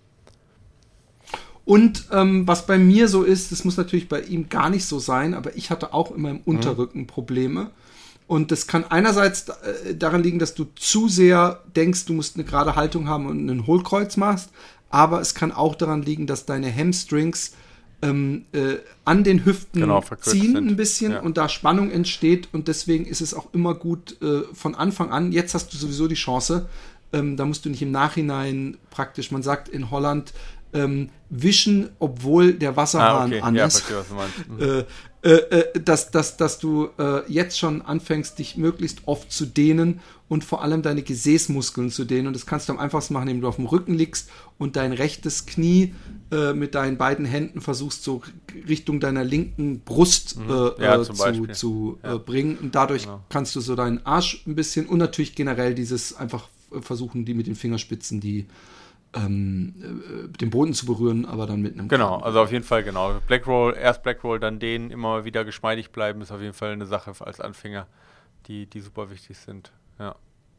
Und ähm, was bei mir so ist, das muss natürlich bei ihm gar nicht so sein, aber ich hatte auch immer im Unterrücken Probleme. Und das kann einerseits äh, daran liegen, dass du zu sehr denkst, du musst eine gerade Haltung haben und einen Hohlkreuz machst, aber es kann auch daran liegen, dass deine Hamstrings ähm, äh, an den Hüften Genau, verkürzt ziehen sind. ein bisschen Ja. und da Spannung entsteht und deswegen ist es auch immer gut äh, von Anfang an, jetzt hast du sowieso die Chance, ähm, da musst du nicht im Nachhinein praktisch, man sagt in Holland, ähm, wischen, obwohl der Wasserhahn ah, okay. an ja, ist. verstehe, was du meinst. Mhm. Äh, äh, äh, dass, dass, dass du äh, jetzt schon anfängst, dich möglichst oft zu dehnen und vor allem deine Gesäßmuskeln zu dehnen. Und das kannst du am einfachsten machen, indem du auf dem Rücken liegst und dein rechtes Knie äh, mit deinen beiden Händen versuchst, so Richtung deiner linken Brust Mhm. äh, Ja, äh, zum zu, Beispiel. zu Ja. äh, bringen. Und dadurch Genau. kannst du so deinen Arsch ein bisschen und natürlich generell dieses einfach äh, versuchen, die mit den Fingerspitzen, die ähm, äh, den Boden zu berühren, aber dann mit einem Genau, Kragen. also auf jeden Fall, genau. Black Roll, erst Black Roll, dann den, immer wieder geschmeidig bleiben, ist auf jeden Fall eine Sache als Anfänger, die, die super wichtig sind. Ja.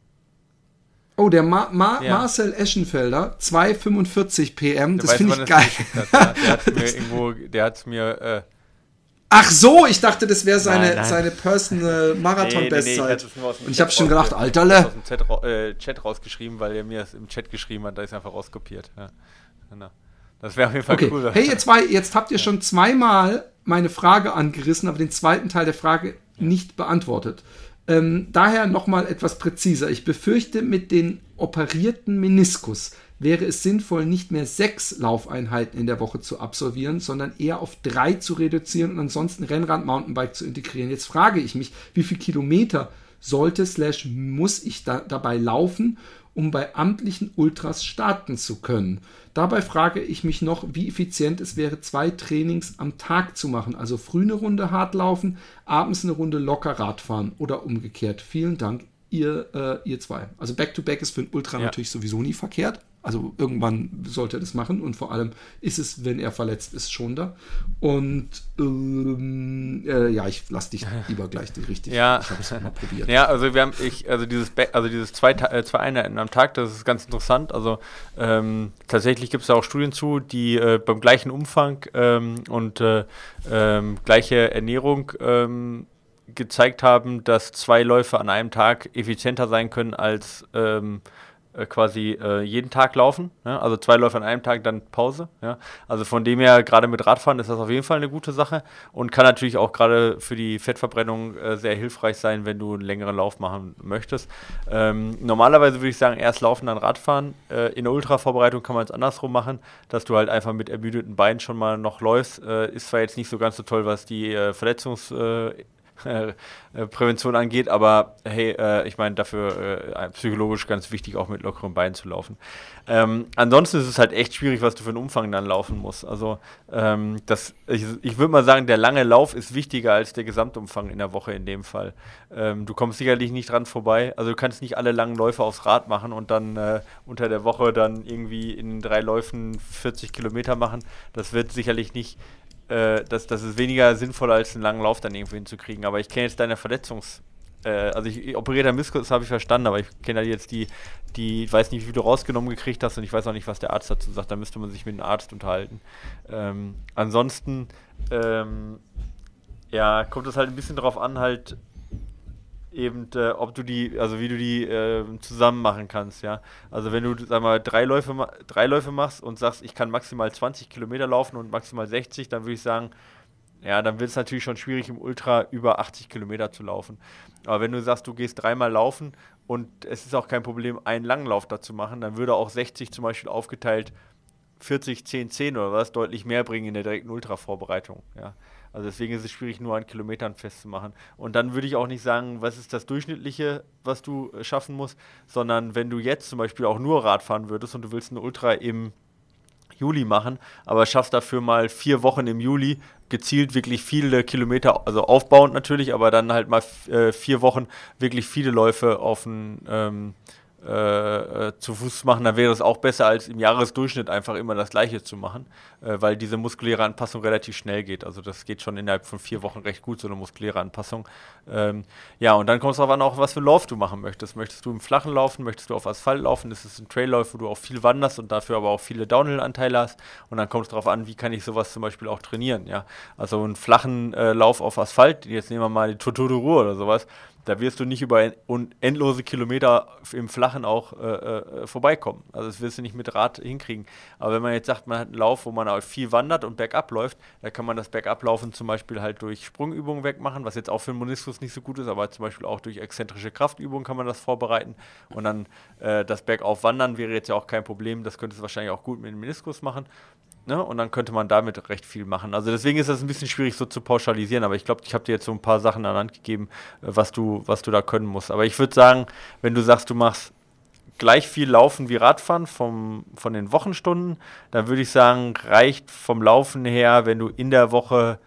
Oh, der Ma Ma Ja. Marcel Eschenfelder, zwei Komma fünfundvierzig P M, das Weißt du, finde wann ich er geil. das geschickt hat? Der, der hat mir irgendwo, der hat es mir, äh, Ach so, ich dachte, das wäre seine, Nein, nein. seine Personal Marathon-Bestzeit. ich hatte es nur aus dem Und ich habe Chat schon gedacht, raus- Alterle. aus dem Chat, ra- äh, Chat rausgeschrieben, weil er mir das im Chat geschrieben hat, da ist einfach rauskopiert. Ja. Genau. Das wäre auf jeden Fall Okay, cool. hey ihr zwei, jetzt habt ihr schon zweimal meine Frage angerissen, aber den zweiten Teil der Frage nicht beantwortet. Ähm, daher nochmal etwas präziser. Ich befürchte, mit den operierten Meniskus wäre es sinnvoll, nicht mehr sechs Laufeinheiten in der Woche zu absolvieren, sondern eher auf drei zu reduzieren und ansonsten Rennrad, Mountainbike zu integrieren. Jetzt frage ich mich, wie viel Kilometer sollte slash muss ich da, dabei laufen, um bei amtlichen Ultras starten zu können? Dabei frage ich mich noch, wie effizient es wäre, zwei Trainings am Tag zu machen. Also früh eine Runde hart laufen, abends eine Runde locker Radfahren oder umgekehrt. Vielen Dank, ihr, äh, ihr zwei. Also Back-to-Back ist für ein Ultra Ja. natürlich sowieso nie verkehrt. Also irgendwann sollte er das machen und vor allem ist es, wenn er verletzt ist, schon da. Und ähm, äh, ja, ich lasse dich lieber gleich die richtig. Ja. Ich habe es mal probiert. Ja, also wir haben, ich, also dieses, Back, also dieses zwei, Ta- äh, zwei Einheiten am Tag, das ist ganz interessant. Also ähm, tatsächlich gibt es da auch Studien zu, die äh, beim gleichen Umfang ähm, und äh, ähm, gleiche Ernährung ähm, gezeigt haben, dass zwei Läufe an einem Tag effizienter sein können als ähm, äh, quasi äh, jeden Tag laufen. Ja? Also zwei Läufe an einem Tag, dann Pause. Ja? Also von dem her, gerade mit Radfahren ist das auf jeden Fall eine gute Sache und kann natürlich auch gerade für die Fettverbrennung äh, sehr hilfreich sein, wenn du einen längeren Lauf machen möchtest. Ähm, normalerweise würde ich sagen, erst laufen, dann Radfahren. Äh, in der Ultra-Vorbereitung kann man es andersrum machen, dass du halt einfach mit ermüdeten Beinen schon mal noch läufst. Äh, ist zwar jetzt nicht so ganz so toll, was die äh, Verletzungs- äh, Äh, Prävention angeht, aber hey, äh, ich meine, dafür äh, psychologisch ganz wichtig, auch mit lockeren Beinen zu laufen. Ähm, ansonsten ist es halt echt schwierig, was du für einen Umfang dann laufen musst. Also ähm, das, ich, ich würde mal sagen, der lange Lauf ist wichtiger als der Gesamtumfang in der Woche in dem Fall. Ähm, du kommst sicherlich nicht dran vorbei, also du kannst nicht alle langen Läufe aufs Rad machen und dann äh, unter der Woche dann irgendwie in drei Läufen vierzig Kilometer machen. Das wird sicherlich nicht Das, das ist weniger sinnvoll, als einen langen Lauf dann irgendwo hinzukriegen. Aber ich kenne jetzt deine Verletzungs... Äh, also ich, ich operierter Meniskus habe ich verstanden, aber ich kenne halt jetzt die, die, ich weiß nicht, wie viel du rausgenommen gekriegt hast und ich weiß auch nicht, was der Arzt dazu sagt. Da müsste man sich mit dem Arzt unterhalten. Ähm, ansonsten, ähm, ja, kommt es halt ein bisschen drauf an, halt eben, äh, ob du die, also wie du die äh, zusammen machen kannst, ja. Also wenn du, sag mal, drei Läufe, ma- drei Läufe machst und sagst, ich kann maximal zwanzig Kilometer laufen und maximal sechzig, dann würde ich sagen, ja, dann wird es natürlich schon schwierig, im Ultra über achtzig Kilometer zu laufen. Aber wenn du sagst, du gehst dreimal laufen und es ist auch kein Problem, einen langen Lauf dazu machen, dann würde auch sechzig zum Beispiel aufgeteilt vierzig, zehn, zehn oder was deutlich mehr bringen in der direkten Ultra-Vorbereitung, ja. Also deswegen ist es schwierig, nur an Kilometern festzumachen. Und dann würde ich auch nicht sagen, was ist das Durchschnittliche, was du äh, schaffen musst, sondern wenn du jetzt zum Beispiel auch nur Rad fahren würdest und du willst eine Ultra im Juli machen, aber schaffst dafür mal vier Wochen im Juli gezielt wirklich viele Kilometer, also aufbauend natürlich, aber dann halt mal äh, vier Wochen wirklich viele Läufe auf ein ähm, Äh, äh, zu Fuß machen, dann wäre es auch besser, als im Jahresdurchschnitt einfach immer das Gleiche zu machen, äh, weil diese muskuläre Anpassung relativ schnell geht. Also das geht schon innerhalb von vier Wochen recht gut, so eine muskuläre Anpassung. Ähm, ja, und dann kommt es darauf an, auch was für einen Lauf du machen möchtest. Möchtest du im Flachen laufen, möchtest du auf Asphalt laufen, ist es ein Traillauf, wo du auch viel wanderst und dafür aber auch viele Downhill-Anteile hast. Und dann kommt es darauf an, wie kann ich sowas zum Beispiel auch trainieren. Ja? Also einen flachen äh, Lauf auf Asphalt, jetzt nehmen wir mal die Tour de Ruhr oder sowas, Da wirst du nicht über en und endlose Kilometer im Flachen auch äh, äh, vorbeikommen. Also das wirst du nicht mit Rad hinkriegen. Aber wenn man jetzt sagt, man hat einen Lauf, wo man auch viel wandert und bergab läuft, da kann man das Bergablaufen zum Beispiel halt durch Sprungübungen wegmachen, was jetzt auch für den Meniskus nicht so gut ist, aber zum Beispiel auch durch exzentrische Kraftübungen kann man das vorbereiten. Und dann äh, das Bergauf-Wandern wäre jetzt ja auch kein Problem. Das könntest du wahrscheinlich auch gut mit dem Meniskus machen. Ne? Und dann könnte man damit recht viel machen. Also deswegen ist das ein bisschen schwierig so zu pauschalisieren, aber ich glaube, ich habe dir jetzt so ein paar Sachen an die Hand gegeben, was du, was du da können musst. Aber ich würde sagen, wenn du sagst, du machst gleich viel Laufen wie Radfahren vom, von den Wochenstunden, dann würde ich sagen, reicht vom Laufen her, wenn du in der Woche,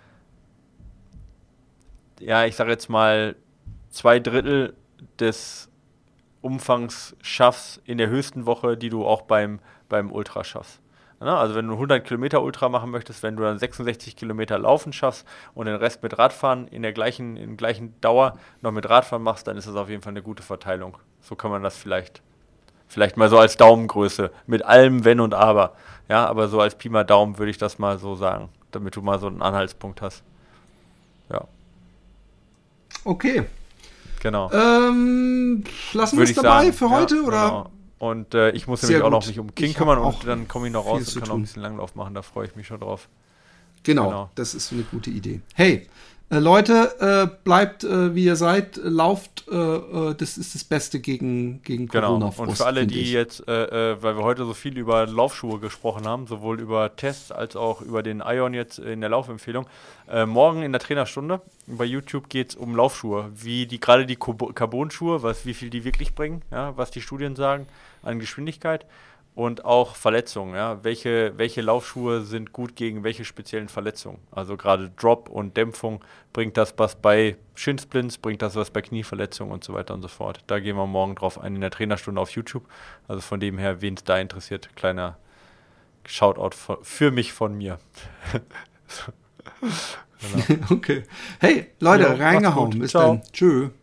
ja, ich sage jetzt mal, zwei Drittel des Umfangs schaffst in der höchsten Woche, die du auch beim, beim Ultra schaffst. Also wenn du hundert Kilometer Ultra machen möchtest, wenn du dann sechsundsechzig Kilometer Laufen schaffst und den Rest mit Radfahren in der gleichen, in der gleichen Dauer noch mit Radfahren machst, dann ist das auf jeden Fall eine gute Verteilung. So kann man das vielleicht, vielleicht mal so als Daumengröße, mit allem Wenn und Aber. Ja, aber so als Pi mal Daumen würde ich das mal so sagen, damit du mal so einen Anhaltspunkt hast. Ja. Okay. Genau. Ähm, lassen wir es dabei sagen, für heute, ja, oder? Genau. Und äh, ich muss nämlich auch noch mich um King kümmern und dann komme ich noch raus und kann noch ein bisschen Langlauf machen. Da freue ich mich schon drauf. Genau, genau. Das ist eine gute Idee. Hey, äh, Leute, äh, bleibt äh, wie ihr seid, lauft, äh, äh, das ist das Beste gegen, gegen Corona-Frust. Genau. Und für alle, die ich. jetzt, äh, äh, weil wir heute so viel über Laufschuhe gesprochen haben, sowohl über Tests als auch über den Ion jetzt in der Laufempfehlung, äh, morgen in der Trainerstunde bei YouTube geht es um Laufschuhe, wie die gerade die Carbon-Schuhe, was, wie viel die wirklich bringen, ja, was die Studien sagen an Geschwindigkeit und auch Verletzungen. Ja, welche, welche Laufschuhe sind gut gegen welche speziellen Verletzungen? Also gerade Drop und Dämpfung, bringt das was bei Shinsplints, bringt das was bei Knieverletzungen und so weiter und so fort. Da gehen wir morgen drauf ein in der Trainerstunde auf YouTube. Also von dem her, wen es da interessiert, kleiner Shoutout für mich von mir. Genau. Okay. Hey, Leute, ja, reingehauen. Bis dann. Tschö.